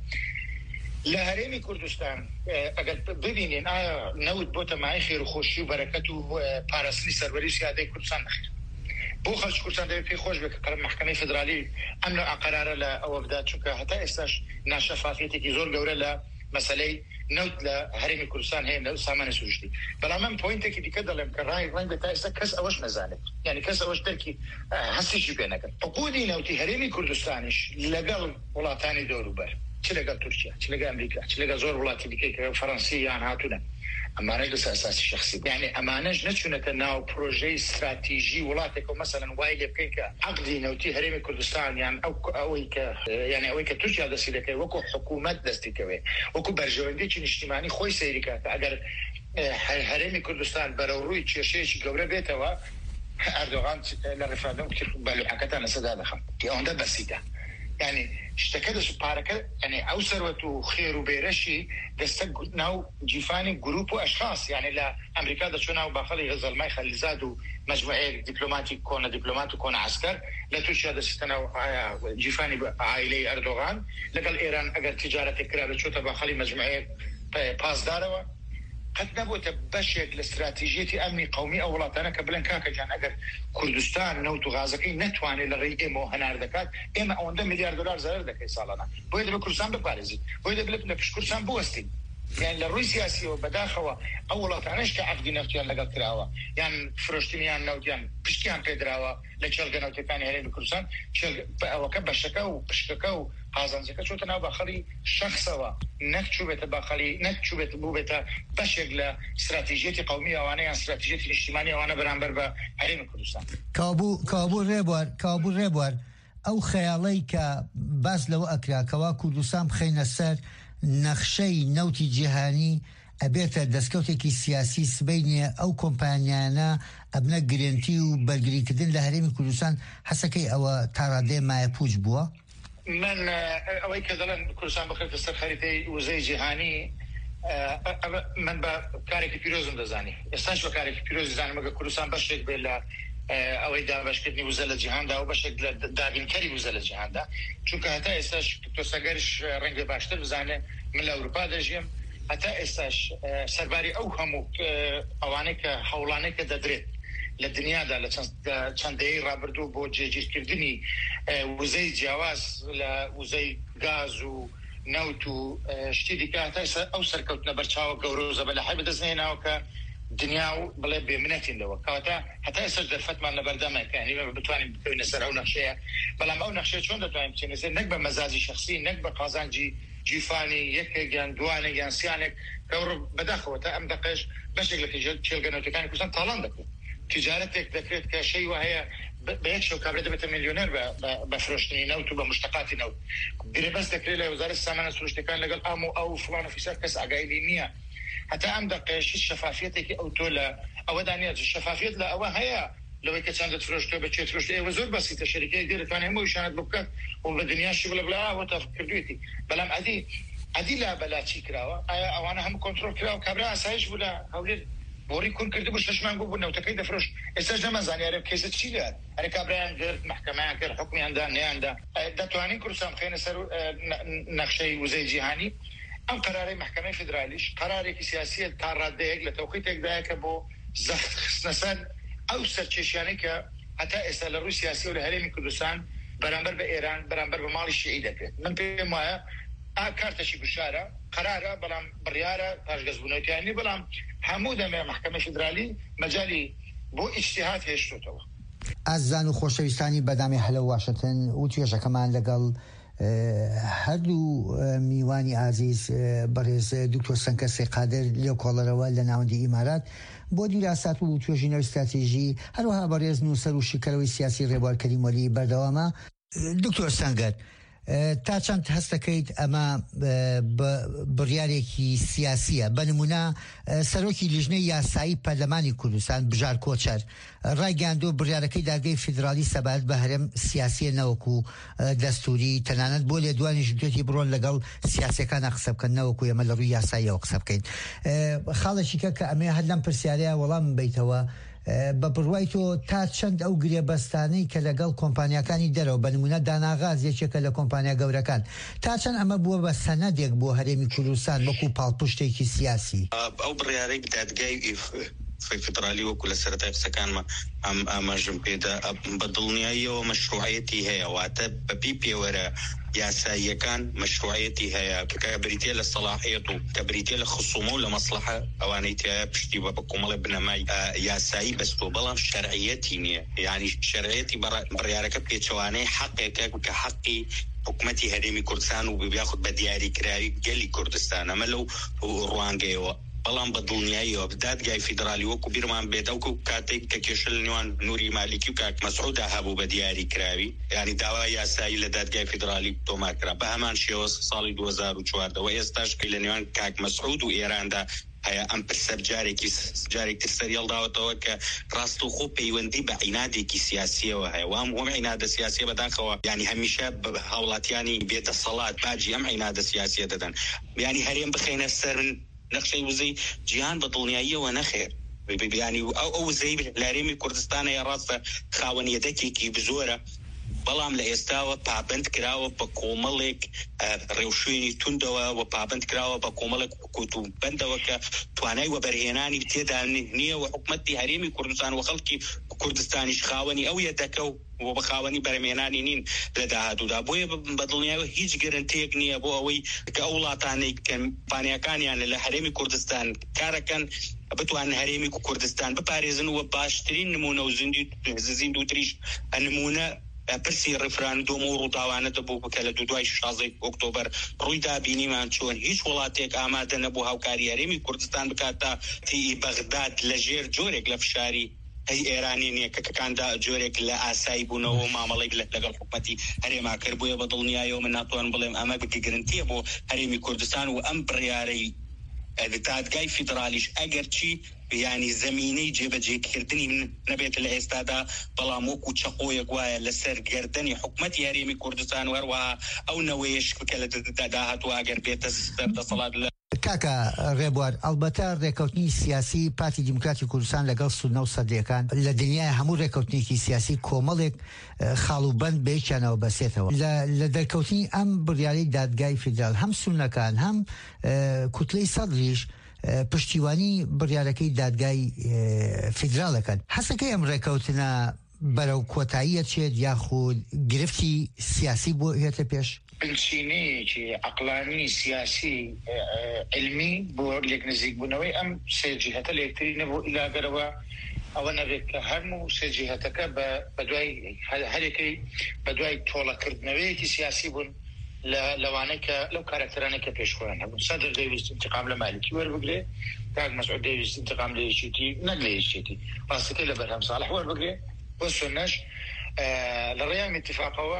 لە هەرێمی کوردستان ئەگەر ببینین ئایا نەوت بۆ تەمای خێر و خۆشی و بەرەکەت و پاراستنی سەروەری و سیادەی کوردستان نەخێر. بۆ خەڵکی کوردستان دەبێت پێی خۆش بێت کە محکەمەی فدرالی ئەم نوع قەرارە لە ئەوە بدات چونکە هەتا ئێستاش ناشەفافیەتێکی زۆر گەورە لە مەسەلەی نەوت لە هەرێمی کوردستان هەیە لە سامانە سروشتی. بەڵام من پۆینتێکی دیکە دەڵێم کە ڕای ڕەنگ بێت تا ئێستا کەس ئەوەش نەزانێت یعنی کەس ئەوەش دەرکی هەستێکی پێ نەکرد. عقودی نەوتی هەرێمی کوردستانیش لەگەڵ وڵاتانی دەوروبەر چ لەگەڵ تورکیا چ لەگەڵ ئەمریکا چ لەگەڵ زۆر وڵاتی دیکەی کە فەڕەنسی یان هاتوونە ئەمانەی لەسەر ئەساسی شەخسی یعنی ئەمانەش نەچوونەتە ناو پرۆژەی استراتیژی وڵاتێک و مەسەلەن وای لێ بکەین کە عەقدی نەوتی هەرێمی کوردستان یان ئەو ئەوەی کە یعنی ئەوەی کە تورکیا دەستی دەکەوێت وەکو حکوومەت دەستی دەکەوێت وەکو بەرژەوەندێکی نیشتیمانی خۆی سەیری کاتە ئەگەر هەرێمی کوردستان بەرەوڕووی کێشەیەکی گەورە بێتەوە ئەردۆغان لە ڕێفراندۆم بەلوعەکەتان لەسەدا دەخەم ئەوەندە بەسیتە یعنی شتەکە دەست پارەکە یعنی ئەو سەروەت و خێر و بێرەشی دەستە ناو جیفانی گروپ و ئەشخاص یعنی لە ئەمریکا دەچۆ ناو باخەڵی غەزەلمای خەلیزاد و مەجموعەیەک دیپلۆماتی کۆنە دیپلۆمات و کۆنە عەسکەر لە تورکیا دەچێتە ناو جیفانی عائیلەی ئەردۆغان لەگەڵ ئێران ئەگەر تیجارەتێک کرا بچۆتە باخەڵی مەجموعەیەک پاسدارەوە قەت نەبووتە بەشێک لە استراتیژیەتی ئەمنی قەومی ئەو وڵاتانە کە بڵێن کاکەجان ئەگەر کوردستان نەوت و غازەکەی نەتوانێت لە ڕێی ئێمەوە هەنار دەکات ئێمە ئەوەندە میلیارد دلار زەرەر دەکەی ساڵانە بۆیە دەبێت کوردستان بپارێزین بۆیە دەبێت لە پشت کوردستان بوەستین یان لە ڕووی سیاسیەوە بەداخەوە ئەو وڵاتانەش کە عەقدی نەوتیان لەگەڵ کراوە یان فرۆشتنیان نەوتیان پشتیان پێدراوە لە چێلگە نەوتەکانی هەرێمی کوردستان ئەوەکە بەشەکە و پشکەکە و قازانجەکە چۆتە ناو باخەڵی شەخصەوە نەکچوو بێتە باخەڵی نەکچوو بێت بوو بێتە بەشێک لە استراتیژیەتی قەومی ئەوانە یان استراتیژیەتی نیشتیمانی ئەوانە بەرامبەر بە هەرێمی کوردستان. کابوو کابوو ڕێبوار کابوو ڕێبوار ئەو خەیاڵەی کە باس لەوە ئەکراکەوە کوردستان بخەینە سەر نەخشەی نەوتی جیهانی ئەبێتە دەستکەوتێکی سیاسی سبەینێ ئەو کۆمپانیانە ئەبنە گرنتی و بەرگریکردن لە هەرێمی کوردستان حەسەکەی ئەوە تا ڕادێ مایە پوچ بووە؟ من ئەوەی کە دەڵێن کوردستان بخێتە سەر خەریتەی وزەی جیهانی من بە کارێکی پیرۆزم دەزانی ئێستاش بە کارێکی پیرۆزی دەزانم ئەگەر کوردستان بەشێک بێت لە ئەوەی دابەشکردنی وزە لە جیهاندا و بەشێک لە دابینکەری وزە لە جیهاندا چونکە هەتا ئێستاش تۆسەگەرش ڕەنگە باشتر بزانێ من لە ئەوروپا دەژیم هەتا ئێستاش سەرباری ئەو هەموو ئەوانەی کە هەوڵانەی کە دەدرێت لە دنیادا لە چەندەیەی ڕابردوو بۆ جێگیرکردنی وزەی جیاواز لە وزەی گاز و نەوت و شتی دیکە هەتا ئەو سەرکەوتنە بەرچاوە گەورە و زەبەلەحی بەدەستنێناوە کە دنیا و بڵێ بێمنەتین لەوە کەواتە هەتا ئێستاش دەرفەتمان لە بەردەمە کە هەنی بتوانین بکەوینە سەر ئەو نەخشەیە بەڵام ئەو نەخشەیە چۆن دەتوانین بچینە سەر نەک بە مەزاجی شەخسی نەک بە قازانجی جیفانی یەکێک یان دوانێک یان سیانێک کە بەداخەوە تا ئەم دەقەش بەشێک لە چێلگە نەوتەکانی کوردستان تاڵان دەکرێت تجارەتێک دەکرێت کە شەی وهەیە بە یەک شەو کابرا دەبێتە میلیۆنەر بە فرۆشتنی نەوت و بە مشتەقاتی نەوت گرێبەست دەکرێت لە وەزارەتی سامانە سروشتەکان لەگەڵ ئام و ئەو فڵان و فیسار کەس ئاگای نییە هەتا ئەم دەقەیەشی شەفافیەتێکی ئەو تۆ لە ئەوەدا نیە شەفافیەت لە ئەوە هەیە لەوەی کە چەندت فرۆشتۆ بە چێت فرۆشت ئێوە زۆر بەسیتە شەریکەیەک دێتوانێت هەموو شانت بکات و بە دنیاشی بڵێ بڵێ ئەوە تا کردوێتی بەڵام ئەدی ئەدی لا بەلاچی کراوە ئایا ئەوانە هەموو کۆنتڕۆل کراوە کابرا ئاسایش بوو لە هەولێر بۆری کون کرده بوو شەشمان بوو بوو نەوتەکەی دەفرۆشت ئێستاش نەمەزانی یارە کێسە چی لێت ئەرێ کابرایان گرت محکەمەیان کرد حکمیاندا نەیاندا دەتوانین کوردستان بخەینە سەر نەخشەی وزەی جیهانی ئەم قەرارەی محکەمەی فدرالیش قەرارێکی سیاسیە تا ڕادەیەک لە تەوقیتێکدایە کە بۆ زەخت خستنە سەر ئەو سەرکێشیانەی کە هەتا ئێستا لە ڕووی سیاسی و لە هەرێمی کوردستان بەرامبەر بە ئێران بەرامبەر بە ماڵی شیعی دەکرێت من پێم وایە کارتەشی گوشارە قەرارە بەڵام بڕیارە پاشگەزبوونەوەتیانی بەڵام هەموو دەمێ محکەمەی فدرالی مەجالی بۆ ئیجتیهاد هێشتوتەوە ئازان و خۆشەویستانی بەدامی هەلە واشنگتن و توێژەکەمان لەگەڵ هەردوو میوانی ئازیز بەڕێز دکتۆر سەنکەسی قادر لێو کۆڵەرەوە لە ناوەندی ئیمارات بۆ دیراسات و توێژینەوەی استراتیژی هەروەها بەڕێز نووسەر و شیکەرەوەی سیاسی ڕێبوارکەری مۆلی بەردەوامە. دکتۆر سەنگەر، تا چەند هەست دەکەیت ئەمە بڕیارێکی سیاسیە؟ بە نمونە سەرۆکی لیژنەی یاسایی پەرلەمانی کوردستان بژار کۆچەر ڕایگەاندووە بڕیارەکەی دادگای فیدرالی سەبارەت بە هەرێم سیاسیە نەوەکو دەستوری، تەنانەت بۆ لێدوانیش دوێتی بڕۆن لەگەڵ سیاسەکانە قسە بکەن نەوەکو ئێمە لە ڕووی یاساییەوە قسە بکەین. خاڵێکیکە کە ئەمێ هەر لەم پرسیارەیە وەڵام بیتەوە بە بڕوای تۆ تا چەند ئەو گرێبەستانەی کە لەگەڵ کۆمپانیەکانی دەرەوە بە نمونە داناغاز یەکێکە لە کۆمپانیا گەورەکان، تا چەند ئەمە بووە بە سەنەدێک بۆ هەرێمی کوردستان وەکو پاڵپشتێکی سیاسی؟ ئەو بڕیارەی دادگای فیدرالی وەکو لە سەرەتای قسەکانمە ئەم ئاماژم پێدا بە دڵنیاییەوە مەشروعەتی هەیە، واتە بەپی پێوەرە یاساییەکان مەشروعەتی هەیە کە بریتە لە سەلاحیەت و کە بریتە لە خصومە و لە مەسلحە ئەوانەی تایە پشتی بە کۆمەڵی بنەمای یاسایی بەستۆ، بەڵام شەرعیەتی نییە. یعنی شەرعیەتی بڕیارەکە پێچەوانەی حەقێکە کە حەقی حکومەتی هەرێمی کوردستان و بیاخود بە دیاریکراوی گەلی کوردستان ئەمە لەو ڕوانگەیەوە. بەڵام بە دڵنیاییەوە دادگای فیدرالی وەکو بیرمان بێت ئەو کاتێک کە کێشە لە نێوان نوری مالیکی و کاک مەسعودا هەبوو بە دیاری کراوی، یعنی داوای یاسایی لە دادگای فیدرالی تۆمارکرا بە هەمان شێوە ساڵی دوو هەزار و چواردە و ئێستاش لە نێوان کاک مەسعود و ئێراندا هەیە ئەم پرسە جارێکی جارێکی سەریەڵداوەتەوە کە ڕاست و خۆ پەیوەندی بە عینادێکی سیاسیەوە هەیە. وام وەم عینادە سیاسیە بەداخەوە، یعنی هەمیشە هاوڵاتیانی بێتە سەڵات باجی ئەم عینادە سیاسیە دەدەن، یعنی هەرێم بخەینە سەر نەخشەی وزەی جیهان بە دڵنیاییەوە نەخێر. ینی ئەو ئەو وزەی لارێمی کوردستانە یا ڕاستە خاوەنیەتێکێکی بزۆرە، بەڵام لە ئێستاوە پابند کراوە بە کۆمەڵێک ڕێوشوێنی توندەوە و پابند کراوە بە کۆمەڵێک کوتوبندەوە کە توانای وەبەرهێنانی تێدا نییە و حکومەتی هەرێمی کوردستان و خەڵکی کوردستانیش خاوەنی ئەو یەدەکە و بە خاوەنی بەرهێنانی نین لە داهاتوودا. بۆیە بە دڵنیاییەوە هیچ گەرنتەیەک نییە بۆ ئەوەی کە ئەو وڵاتانەی کۆمپانیەکانیان لە هەرێمی کوردستان کارەکەن بتوان هەرێمی کوردستان بپارێزن و باشترین نمونە و زیند و تریش نمونە پرسی ڕفراندۆم و ڕووداوانە دەبوو بکە لە دوای شازدەی ئۆکتۆبەر ڕوویدا بینیمان چۆن هیچ وڵاتێک ئامادە نەبوو هاوکاری هەرێمی کوردستان بکاتە تی بەغداد لەژێر جۆرێک لە فشاری ئەی ئێرانی نیەکەکەکاندا جۆرێک لە ئاسایی بوونەوە و مامەڵێک لەگەڵ حکومەتی هەرێما کرد. بووە بە دڵنیاییەوە من ناتوان بڵێم ئەمە گرنتیە بۆ هەرێمی کوردستان و ئەم بڕیارەی دادگای فیدرالیش ئەگەر چی ینی زمینەی جێبەجێکردنی نەبێت لە ئێستادا، بەڵام وەکو چەقۆیەک وایە لەسەر گەردەنی حکومەتی هەرێمی کوردستان وەروەها ئەو نەوەیەش بکە لە داهاتوو ئەگەر بێتە سەردەسەڵات لە کاکە ڕێبوار. ئەلبەتە ڕێکەوتنی سیاسی پارتی دیموکراتی کوردستان لەگەڵ سونە و سەدەکان لە دنیای هەموو ڕێکەوتنێکی سیاسی کۆمەڵێک خاڵوبەند بەیەکیانەوە بەسێتەوە. لە دەرکەوتنی ئەم بڕیارەی دادگای فیدرال هەم سونەکان هەم کوتلەی سەدریش پشتیوانی بڕیارەکەی دادگای فیدراڵەکەن. حەسەکەی ئەم ڕێکەوتنە بەرەو کۆتاییە چێت یاخود گرفتی سیاسی بۆ هێتە پێش؟ پنچینەیەکی عقلانی سیاسی علمی بۆ لێک نزیک بوونەوەی ئەم سێجیهەتە لێکتری نەبوو ئیلاگەرەوە ئەوە نەبێت کە هەرموو سێجیهەتەکە بە دوای هەرێکەی بە دوای تۆڵەکردنەوەیەکی سیاسی بوون لەوانەیە کە لەو کارکتەرانە کە پێشخۆیان هەبوون. سەدر دەویست انتقام لە مالکی وەربگرێ، کاک مەسعود دەویست انتقام لە یەکێتی نەک لە یەکێتی ڕاستەکەی لە بەرهەم ساڵح وەربگرێ بۆ سونەش لە ڕێیان اتفاقەوە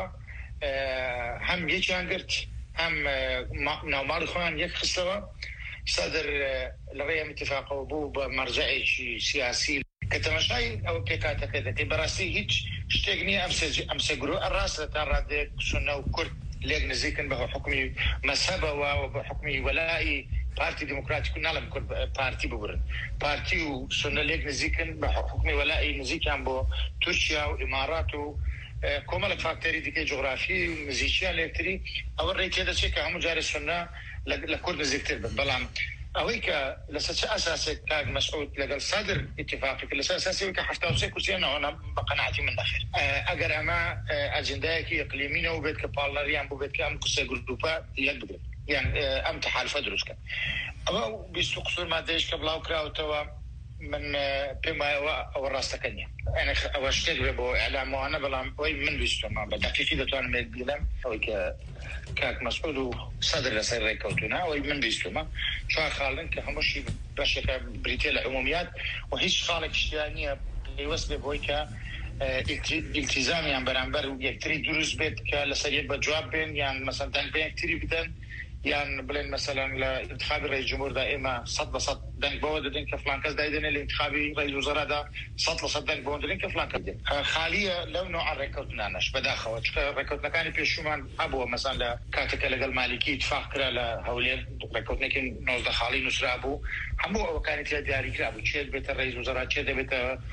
هەم یەکیان گرت هەم ناوماڵی خۆیان یەک خستەوە. سەدر لە ڕێیان اتفاقەوە بوو بە مەرجەعێکی سیاسی کە تەماشای ئەو پێکاتەکە دەکەی. بەڕاستی هیچ شتێک نییە ئەم سێ گرۆ ڕاستە تا ڕادێک سونە و کورد لێک نزیکن بە حکمی مەسەبەوە و بە حکمی وەلایی پارتی دیموکراتیک و ناڵم کورد پارتی ببرن. پارتی و سونە لێک نزیکن بە حکمی وەلایی نزیکیان بۆ تورکیا و ئیمارات و کۆمەڵێک فاکتەری دیکەی جغرافی و نزیکیان لێکتری. ئەوە ڕێی تێدەچێت کە هەموو جارە سونە لە کورد نزیکتر بن. بەڵام ئەوەی کە لەسەر چه ئاساسێک کاک مەسعود لەگەڵ سادر اتفاقی لەسەر ئاساسێکی کە هەفتاد و سێ کورسیانەوە بە قەناعەتی من نەخێر. ئەگەر ئەمە ئەجندایەکی ئەقلیمینەوە بێت کە پاڵەریان بوو بێت کە ئەم سێ گروپە یەک بگرێت یان ئەم تەحالفە دروستکە. ئەوە بیست و قسوور مادەیەش کە بڵاو کراوەتەوە من بما او راستكنيا انا واشتغل بو اعلام وانا بلا وي من بيستما بدقيقه دتوان من بيلم او ك كاك مسؤول صدر رسائل ريكوتنا وي من بيستما شو خالن كهمشي بشكل بريتيل عموميات وهيش خالك اشتيانيه يوسب بويكا التزام يعني برامبر يكتري دروس بيت كالسريع بجواب بين يعني مثلا دان بين كتير بدن يعني بلين مثلا لانتخاب رئيس الجمهور دائما صد لصد دنك بود دنك فلان كذا دايدن الانتخابي رئيس الوزراء ده صد لصد دنك بود دنك فلان كذا خاليه لو نوع ريكوتنا نش بداخل ريكوتنا كان في شومان ابو مثلا كاتك لقى المالكي اتفاق كره لهولين ريكوتنا كان نوز خالي نسر ابو همو كانت دياري كره ابو تشيل بيت رئيس الوزراء تشيل بيت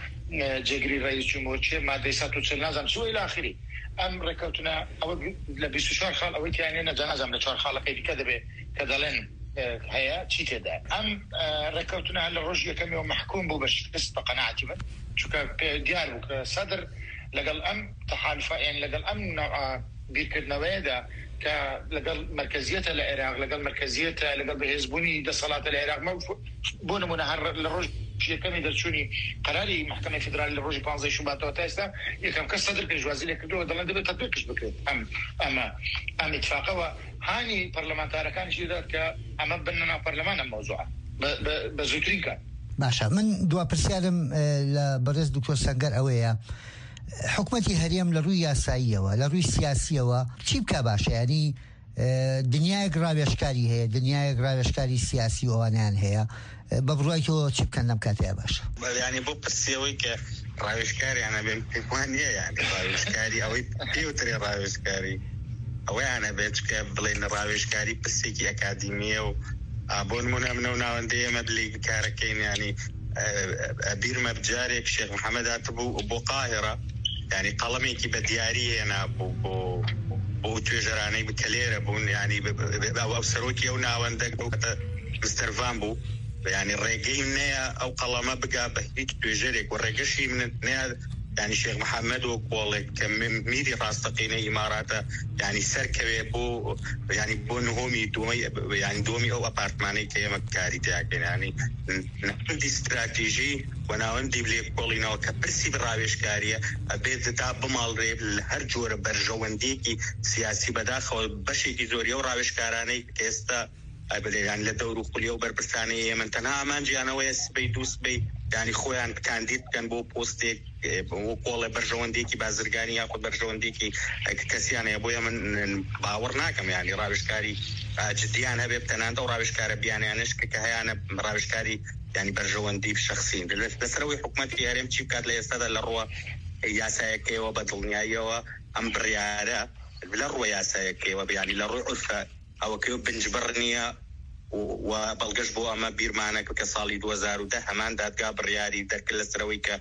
جگری رئیس جمهور چه ماده صد و چهل نظم شو الى اخره ام ركوتنا او لبيست شهر خال او يعني انا جنازم لشهر خال كيف كذا كذلن هي شيء كذا ام ركوتنا على الرجيه كم يوم محكوم بو باش بقناعتي شو ديار صدر لقال ام تحالفه يعني لقال ام بيركدنا ويدا لقال مركزيتها العراق لقال مركزيتها لقال بهزبوني ده صلاه العراق ما بون منهر للرجل شيء كم يدرسوني قراري محكمة فدرالية للرجل بانزي شبات وتاستا يكم كصدر كجوازي لك دو دلنا دبي تطبيقش بكرة أم أما أم اتفاقه هاني برلمانتارا كان شيء ذاك أما بننا برلمان الموضوع بزوترين كان باشا من دوا برسيالم لبرز دكتور سنگر أويا حكومتي هريم لروي ياسائية ولروي سياسية وشي بكا باشا يعني دنيای گراوشکاری هەیە دنیای گراوشکاری سیاسی ئەوانیان هەیە بەبڕای تۆ چی بکەن لەم کاتەیە باشە ینی بۆ پرسیەوەی کە ڕاوێژکاریانە بێن پێوان نییە یانی ڕاوێژکاری ئەوەی پێوترێ ڕاوێژکاری ئەوەیانە بێت کە بڵێن ڕاوێژکاری پرسێکی ئەکادیمیە و بۆ نمونە منە و ناوەندەی ئێمە بلی کارەکەین ینی بیرمە بجارێک شێخ محەممەد هاتبوو بۆ قاهرە ینی قەڵەمێکی بە دیاری هێنا بوو بۆ بۆ توێژەرانەی بکەلێرە بوون ینی ئەو سەرۆکی ئەو ناوەندەک بوو مستەرڤان بوو ینی ڕێگەی نەیە ئەو قەڵەمە بگا بە هیچ توێژەرێک و ڕێگەشی من نەیە ینی شێخ محەممەد و کۆڵێک کە میری ڕاستەقینەی ئیماراتە ینی سەرکەوێ بۆ ینی بۆ نهۆمی دومی ینی دۆمی ئەو ئەپارتمانەی کە ئێمە کاری تیاکەین ینی نەوەندی استراتیژی و ناوەندی لێ کۆڵینەوە کە پرسی بڕاوێژکاریە ئەبێت تا بماڵڕێ لە هەر جۆرە بەرژەوەندێکی سیاسی بەداخەوە بەشێکی زۆری و ڕاوێژکارانەی کە ئێستا ئەبلێیان لە دەور و خولی و بەرپرسانەی ئێمە تەنها ئامانجیانەوەیە سبەی دووسبەی ینی خۆیان کاندید بکەن بۆ پۆستێک بۆ کۆڵە بەرژەوەندێکی بازرگانی یاخود بەرژەوەندێکی کەسیان هەیە بۆیە من باوەڕ ناکەم ینی ڕاوێژکاری جدیان هەبێ تەنانەت ئەو ڕاوێژکارە بیانیانش کە هەیەە ڕاوێژکاری ینی بەرژەوەندی شخصین لەسەرەوەی حکوومەتی هەرێم چی بکات لە ئێستادا لە ڕووە یاسایەکەیەوە بە دڵنیاییەوە ئەم بڕیارە لە ڕووە یاسایەکەیەوە ینی لە ڕووی عورفە ئەوەکەی بنجبڕ نییە و بەڵگەش بۆ ئەمە بیرمانەکە کە ساڵی دوو هەزار و دە هەمان دادگا بڕیاری دەرکرد لەسەرەوەی کە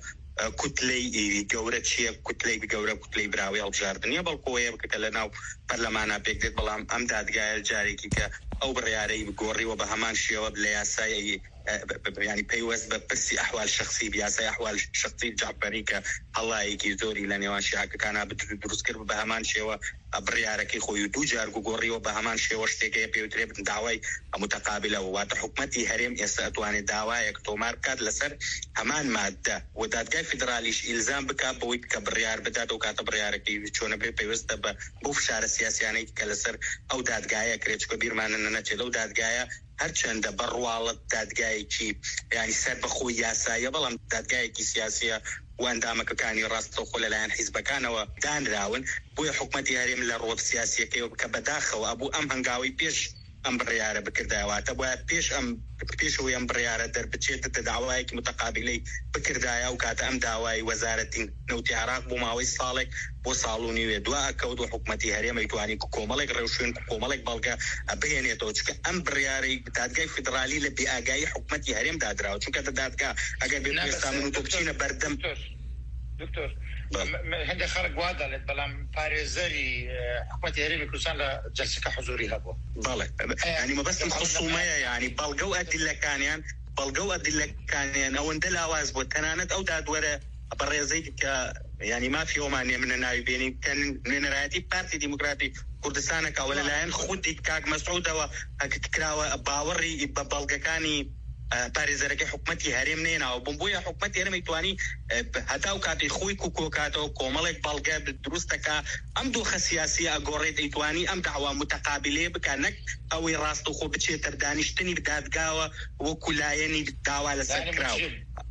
کوتلەی گەورە چییە کوتلەی گەورە کوتلەی براوی هەڵبژاردنیە بەڵکۆیە بکە کە لە ناو پەرلەمانە پێک دێت بەڵام ئەم دادگایە جارێکی کە ئەو بڕیارەی بگۆڕیوە بە هەمان شێوە لە یاسایی ینی پەیوەست بە پرسی ئەحوال شخصی بیاسای ئەحوال شخصی جعفەری کە هەڵایەکی زۆری لە نێوان شیعەکەکانە دروست کرد بە هەمان شێوە بڕیارەکەی خۆی و دوو جار گۆڕیوە بە هەمان شێوە شتێکەیە پێوترێ بن داوای متەقابلەوە واتە حکوومەتی هەرێم ئێستا ئەتوانێت داوایەک تۆمار بکات لەسەر هەمان مادە و دادگای فیدرالیش ئیلزام بکات بەوەی کە بڕیار بدات و کاتە بڕیارەکەی چۆنە بێ پێویستە بە بۆ فشارە سیاسیانەی کە لەسەر ئەو دادگایە کرێت چکە بیرمانە نەچێت ئەو دادگایە هەرچەندە بەڕواڵەت دادگایەکی ینی سەر بەخۆی یاساییە بەڵام دادگایەکی سیاسیە و ئەندامەکەکانی ڕاستەوخۆ لەلایەن حیزبەکانەوە دانراون بۆیە حکوومەتی هەرێم لە ڕۆڵ سیاسیەکەیەوە بکە بەداخەوە ئەبوو ئەم هەنگاوی پێش ئەم بڕیارە بکردایەواتە بۆیە پێش ئەم پێشەوەی ئەم بڕیارە دەربچێتە داوایەکی متەقابلەی بکردایە و کاتە ئەم داوای وەزارەتی نەوتی عێراق بۆ ماوەی ساڵێک بۆ ساڵ و نیوێ دووە ئەکەوت و حکوومەتی هەرێم ئەیتوانی کۆمەڵێک ڕێوشوێن کۆمەڵێک بەڵگە بهێنێتەوە چکە ئەم بڕیارەی دادگای فیدرالی لە بێئاگایی حکوومەتی هەرێم دادراوە چونکە دادگا ئەگەر بێت ئێستا من و تۆ بچینە بەردەم دکتۆر هەندێک خەڵک وا دەڵێت بەڵام پارێزەری حکوومەتی هەرێمی کوردستان لە جەلسەکە حوزوری هەبووە بەڵێ ینی مەبەستم خصومەیە ینی بەڵگە و ئەدلەکانیان بەڵگە و ئەدلەکانیان ئەوەندە لاواز بوو تەنانەت ئەو دادوەرە بەڕێزەی کە ینی مافیۆمانێ منە ناوی بێنی کە نوێنەرایەتی پارتی دیموکراتی کوردستانەکە و لەلایەن خودی کاک مەسعودەوە کراوە باوەڕی بە بەڵگەکانی پارێزەرەکەی حکومەتی هەرێم نێناوە بووم بۆیە حکومەتی هەرێم ئەیتوانی هەتا و کاتی خۆی کوکۆکاتەوە کۆمەڵێک بەڵگە دروستەکە ئەم دۆخە سیاسی ئەگۆڕێت ئەیتوانی ئەم داوا متەقابلێ بکە نەک ئەوەی ڕاست و خۆ بچێتە دانیشتنی بدادگاوە وەکو لایەنی داوا لەسەر کراوە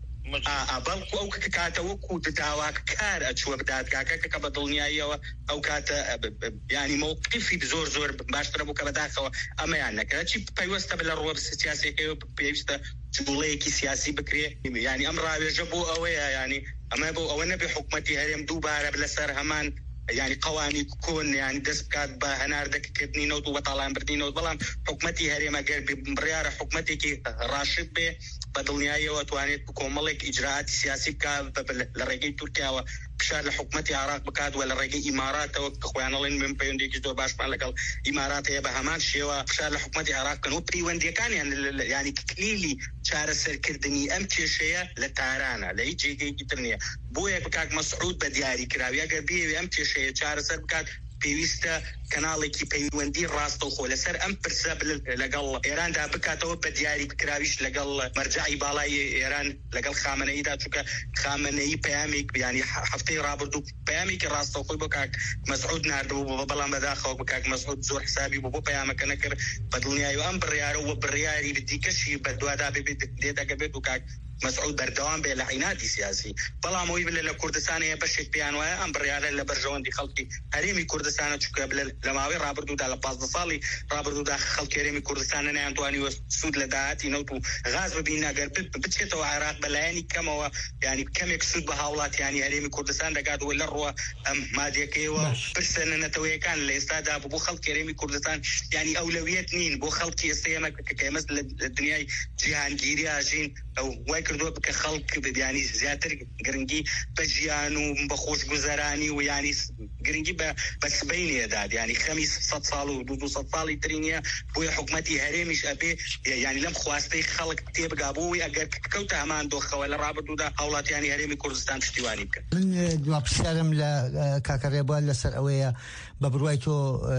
بەڵکو ئەو کاتە وەکو داواک کار ئەچووە بدادگاکە کە بە دڵنیاییەوە ئەو کاتە ینی مووقفی زۆر زۆر باشترە بوو کە بەداخەوە ئەمەیان نەکرێت چی پەیوەستە بە لە ڕوە سیاسیەکەی پێویستە جوڵەیەکی سیاسی بکرێ ینی ئەم ڕاوێژە بۆ ئەوەیە ینی ئەمە بۆ ئەوە نەبێ حکومەتی هەرێم دووبارە لەسەر هەمان يعني قوانين كون يعني دست كات بهنار دك كتني نوت وبطلان بردي نوت بلام حكمتي هري ما قال بريار حكمتي كي راشد به بدلنيايه وتوانيت بكون ملك اجراءات سياسيه كا لرجي تركيا وكشار لحكمتي العراق بكاد ولا رجي امارات واخوان الله من بيندي جدو باش مالك امارات هي بهمان شيوا كشار لحكمتي العراق كانوا بري وندي كان يعني يعني كليلي شار سركردني امتي شيء لتارانا لا يجي يترنيا بويا بكاك مسعود بدياري كراوي اگر بي امتي شيء شار سر بكاد پێویستە کەناڵێکی پەیوەندی ڕاستە و خۆ لەسەر ئەم پرسە لەگەڵ ئێراندا بکاتەوە بە دیاری بکراویش لەگەڵ مەرجعی باڵای ئێران لەگەڵ خامنەییدا چونکە خامنەیی پەیامێک ینی هەفتەی ڕابردوو پەیامێکی ڕاستە و خۆی بۆ کاک مەسعود ناردبوو بەڵام بەداخەوە بە کاک مەسعود زۆر حسابی بوو بۆ پەیامەکە نەکرد بە دڵنیایی و ئەم بڕیارەوە بڕیاری دیکەشی بە دوادا بێت دێتەکە بێت و کاک مسعود بردوام بێ لە عیناتی سیاسی بەڵام ئەوی بڵێ لە کوردستانەیە بەشێک پێیان وایە ئەم بڕیارە لە بەرژەوەندی خەڵکی هەرێمی کوردستانە چونکە لە ماوەی ڕابردوودا لە پازدە ساڵی ڕابردوودا خەڵکی هەرێمی کوردستانە نەیانتوانیوە سوود لە داهاتی نەوت و غاز ببین ئەگەر بچێتەوە عێراق بەلایەنی کەمەوە ینی کەمێک سوود بە هاوڵاتیانی هەرێمی کوردستان دەگاتەوە لە ڕوە ئەم مادیەکەیەوە پرسە نەتەوەیەکان لە ئێستادا بۆ خەڵکی هەرێمی کوردستان ینی ئەولەویەت نین بۆ خەڵکی ئێستا ئێمە کە ئێمە لە دنیای جیهانگیری ئاژین ئەو وای کردووە بکە خەڵک ینی زیاتر گرنگی بە ژیان و بە خۆشگوزەرانی و ینی گرنگی بە سبەینێداد ینی خەمی سەد ساڵ و دو سەد ساڵی ترینیە بۆیە حکومەتی هەرێمیش ئەبێ ینی لەم خواستەی خەڵک تێبگا بۆەوەی ئەگەر کەوتە هەمان دۆخەوە لە ڕابردوودا هاوڵاتیانی هەرێمی کوردستان پشتیوانی بکەن. من دوا پرسیارم لە کاکە ڕێبوار لەسەر ئەوەیە بە بڕوای تۆ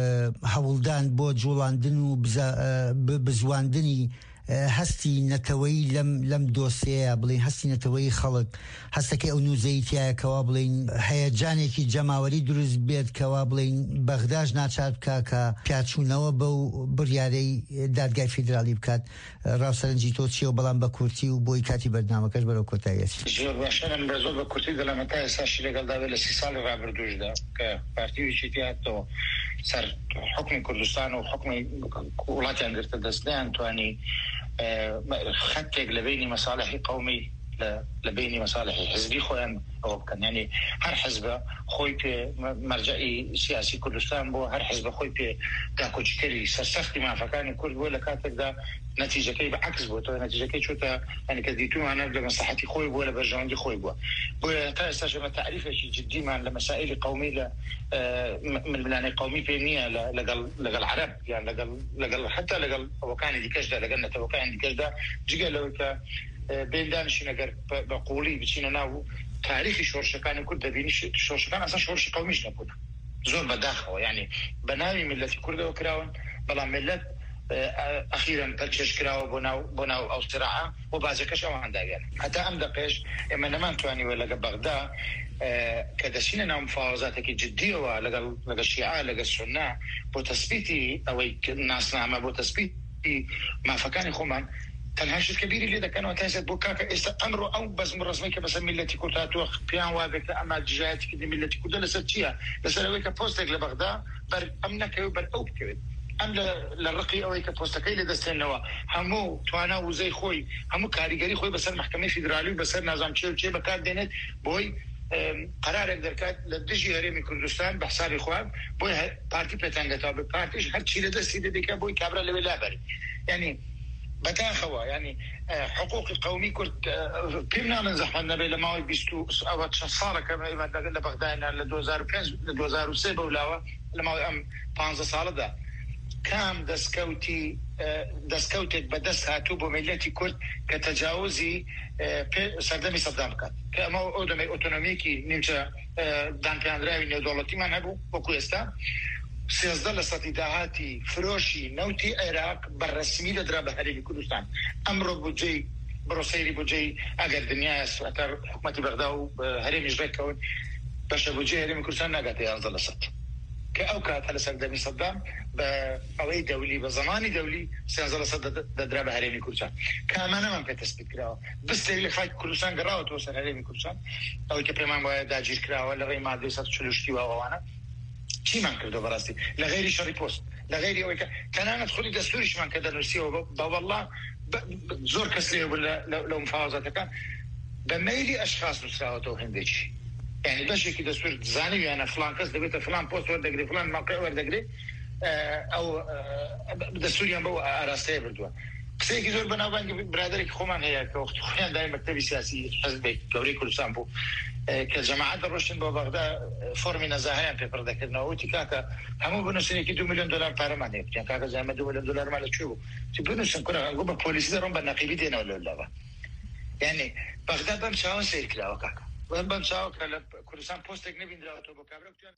هەوڵدان بۆ جوڵاندن و بزواندنی هەستی نەتەوەی لەم لەم دۆسەیە بڵین هەستی نەتەوەی خەڵک هەستەکەی ئەو نووزەیتیایەکەوە بڵین هەیەجانێکی جەماوەری دروست بێت کەوا بڵین بەغداش ناچار بکە کە پیاچوونەوە بەو بڕیارەی دادگای فیدرالی بکات ڕاوسەرنجی تۆ چیە و بەڵام بە کورتی و بۆی کاتی بەردنامەکەش بەرەو کۆتاییەتی زۆر باشەم بە زۆر بە کورتی دەڵێمە تا ئێستاشی لەگەڵداوێت لە سی ساڵی ڕابردووشدا کە پارتیویشی تیاتەوە سەر حکمی کوردستان و حکمی وڵاتیان گرتە دەستیان توانی خەتێک لە بینی مەساڵحی قەومی لە بینی مەساڵحی حزبی خۆیان ئەوە بکەن یعنی هەر حزبە خۆی پێ مەرجعی سیاسی کوردستان بۆ هەر حزبە خۆی پێ داکۆچکەری سەرسەختی مافەکانی کورد بۆ لە کاتێکدا نەتیجەکەی بەعکس بووە تۆ نەتیجەکەی چوتە ینی کە دیتوانە لە مەساحەتی خۆی بووە لە بەرژەوەندی خۆی بووە بۆیە تا ئێستاش ئێمە تعریفێکی جدیمان لە مەسائلی قەومی لە ململانەی قەومی پێ نییە لەگەڵ عەرەب یان لەگەڵ حتا لەگەڵ ئەوەکانی دیکەشدا لەگەڵ نەتەوەکانی دیکەشدا جگە لەوەی کە بێندانشین ئەگەر بە قوڵی بچینە ناو تاریخی شۆرشەکانی کورد دەبینی شۆرشەکان ئەسا شۆرشی قەومیش نەبوون زۆر بەداخەوە ینی بە ناوی میلەتی کوردەوە کراون بەڵام میلەت ئەخیرەن پەرچێش کراوە بۆ ناو بۆ ناو ئەو سراعە بۆ بازەکەش ئەوان داگەن هەتا ئەم دەقێش ئێمە نەمانتوانیوە لەگە بەغدا کە دەچینە ناو مفاوەزاتێکی جددیەوە لەگەڵ لەگە شیعە لەگە سوننا بۆ تەسبیتی ئەوەی ناسنامە بۆ تەسبیتی مافەکانی خۆمان تەنها شت کەبیری لێ دەکەنەوە تاسێت بۆ کاکە ئێستا ئەمڕۆ ئەو بەزم ڕزمەی کە بەسەر میلەتی کورد هاتووە پیان وابێت کە ئەما جژایەتی کردی میلەتی کوردە لەسەر چییە لەسەر ئەوەی کە پۆستێک لە بەغدا بەر ئەم نەکەوێت بەر ئەو بکەوێت ئەم لە ڕقی ئەوەی کە پۆستەکەی لێ دەستێنەوە هەموو توانە وزەی خۆی هەموو کاریگەری خۆی بەسەر محکەمەی فیدرالی و بەسەر نازام چێ و چێ بەکار دێنێت بۆی قرارێک دەرکات لە دژی هەرێمی کوردستان بە حسابی خواب بۆی پارتی پێتانگەتەوە بە پارتیش هەرچی لە دەستی دەدەکە بۆی کابرا لەوێ لابەری یعنی بەداخەوە ینی حقوقی قەومی کورد پێم نامن زەحمەت نەبێت لە ماوەی بیست و ئەوە چەند ساڵەکە لە بەغدایە لە دوو هەزار و پێنج لە دوو هەزار و سێ بەولاوە لە ماوەی ئەم پانزدە ساڵەدا کام دەستکەوتی دەستکەوتێک بەدەست هاتوو بۆ میلەتی کورد کە تەجاوزی سەردەمی سەدام بکات کە ئەمە ئەو دەمەی ئۆتۆنۆمیەکی نیمچە دانپێیاندراوی نێودەوڵەتیمان هەبوو وەکو ئێستا سێزدە لە سەدی داهاتی فرۆشی نەوتی عێراق بەڕەسمی دەدرا بە هەرێمی کوردستان ئەمڕۆ بودجەی بروسيري بوجي اگر دنیا سواتر حکومت بغداد و هرمی جرکون باشه بوجي هرمی کردستان نگات یازده سد که اوقات على سردمي صدام بقوي دولي بزماني دولي سينزل صد درب هرمي كردستان كمان من بتثبت كراو بس اللي خايف كردستان قراوه توصل هرمي كردستان او كمان باید داجير كراو ولا غير ماده صد شلوشتي وانا چی من کرده براستی لغير شری پست لغير او كان انا ادخلي دستوريش من كذا نسيه با والله زور كسليه ولا لو مفاوضات كان بميلي اشخاص مساوته هندشي يعني باش كي دستور زاني يعني فلان كاس دبيت فلان بوست ورد دغري فلان موقع ورد دغري او دستوريا بو اراسته بردوا كسي زور بنابان برادرك خومان هي وقت خوان دائما مكتب سياسي حزب دوري كردستان بو كجماعات الروشن ببغداد فورمي نزاهيان في بردك نوتي كاكا همو بنسني كي دو مليون دولار بارماني يعني كاكا زي ما دو مليون دولار مال شو تبنو سنكون غوبا بوليس دارون بنقيبي دينا ولا لا يعني بغداد بمشاون سير كلا وكاكا وهم بمشاو كلا كردستان بوستك نبين دراوتو بكابرك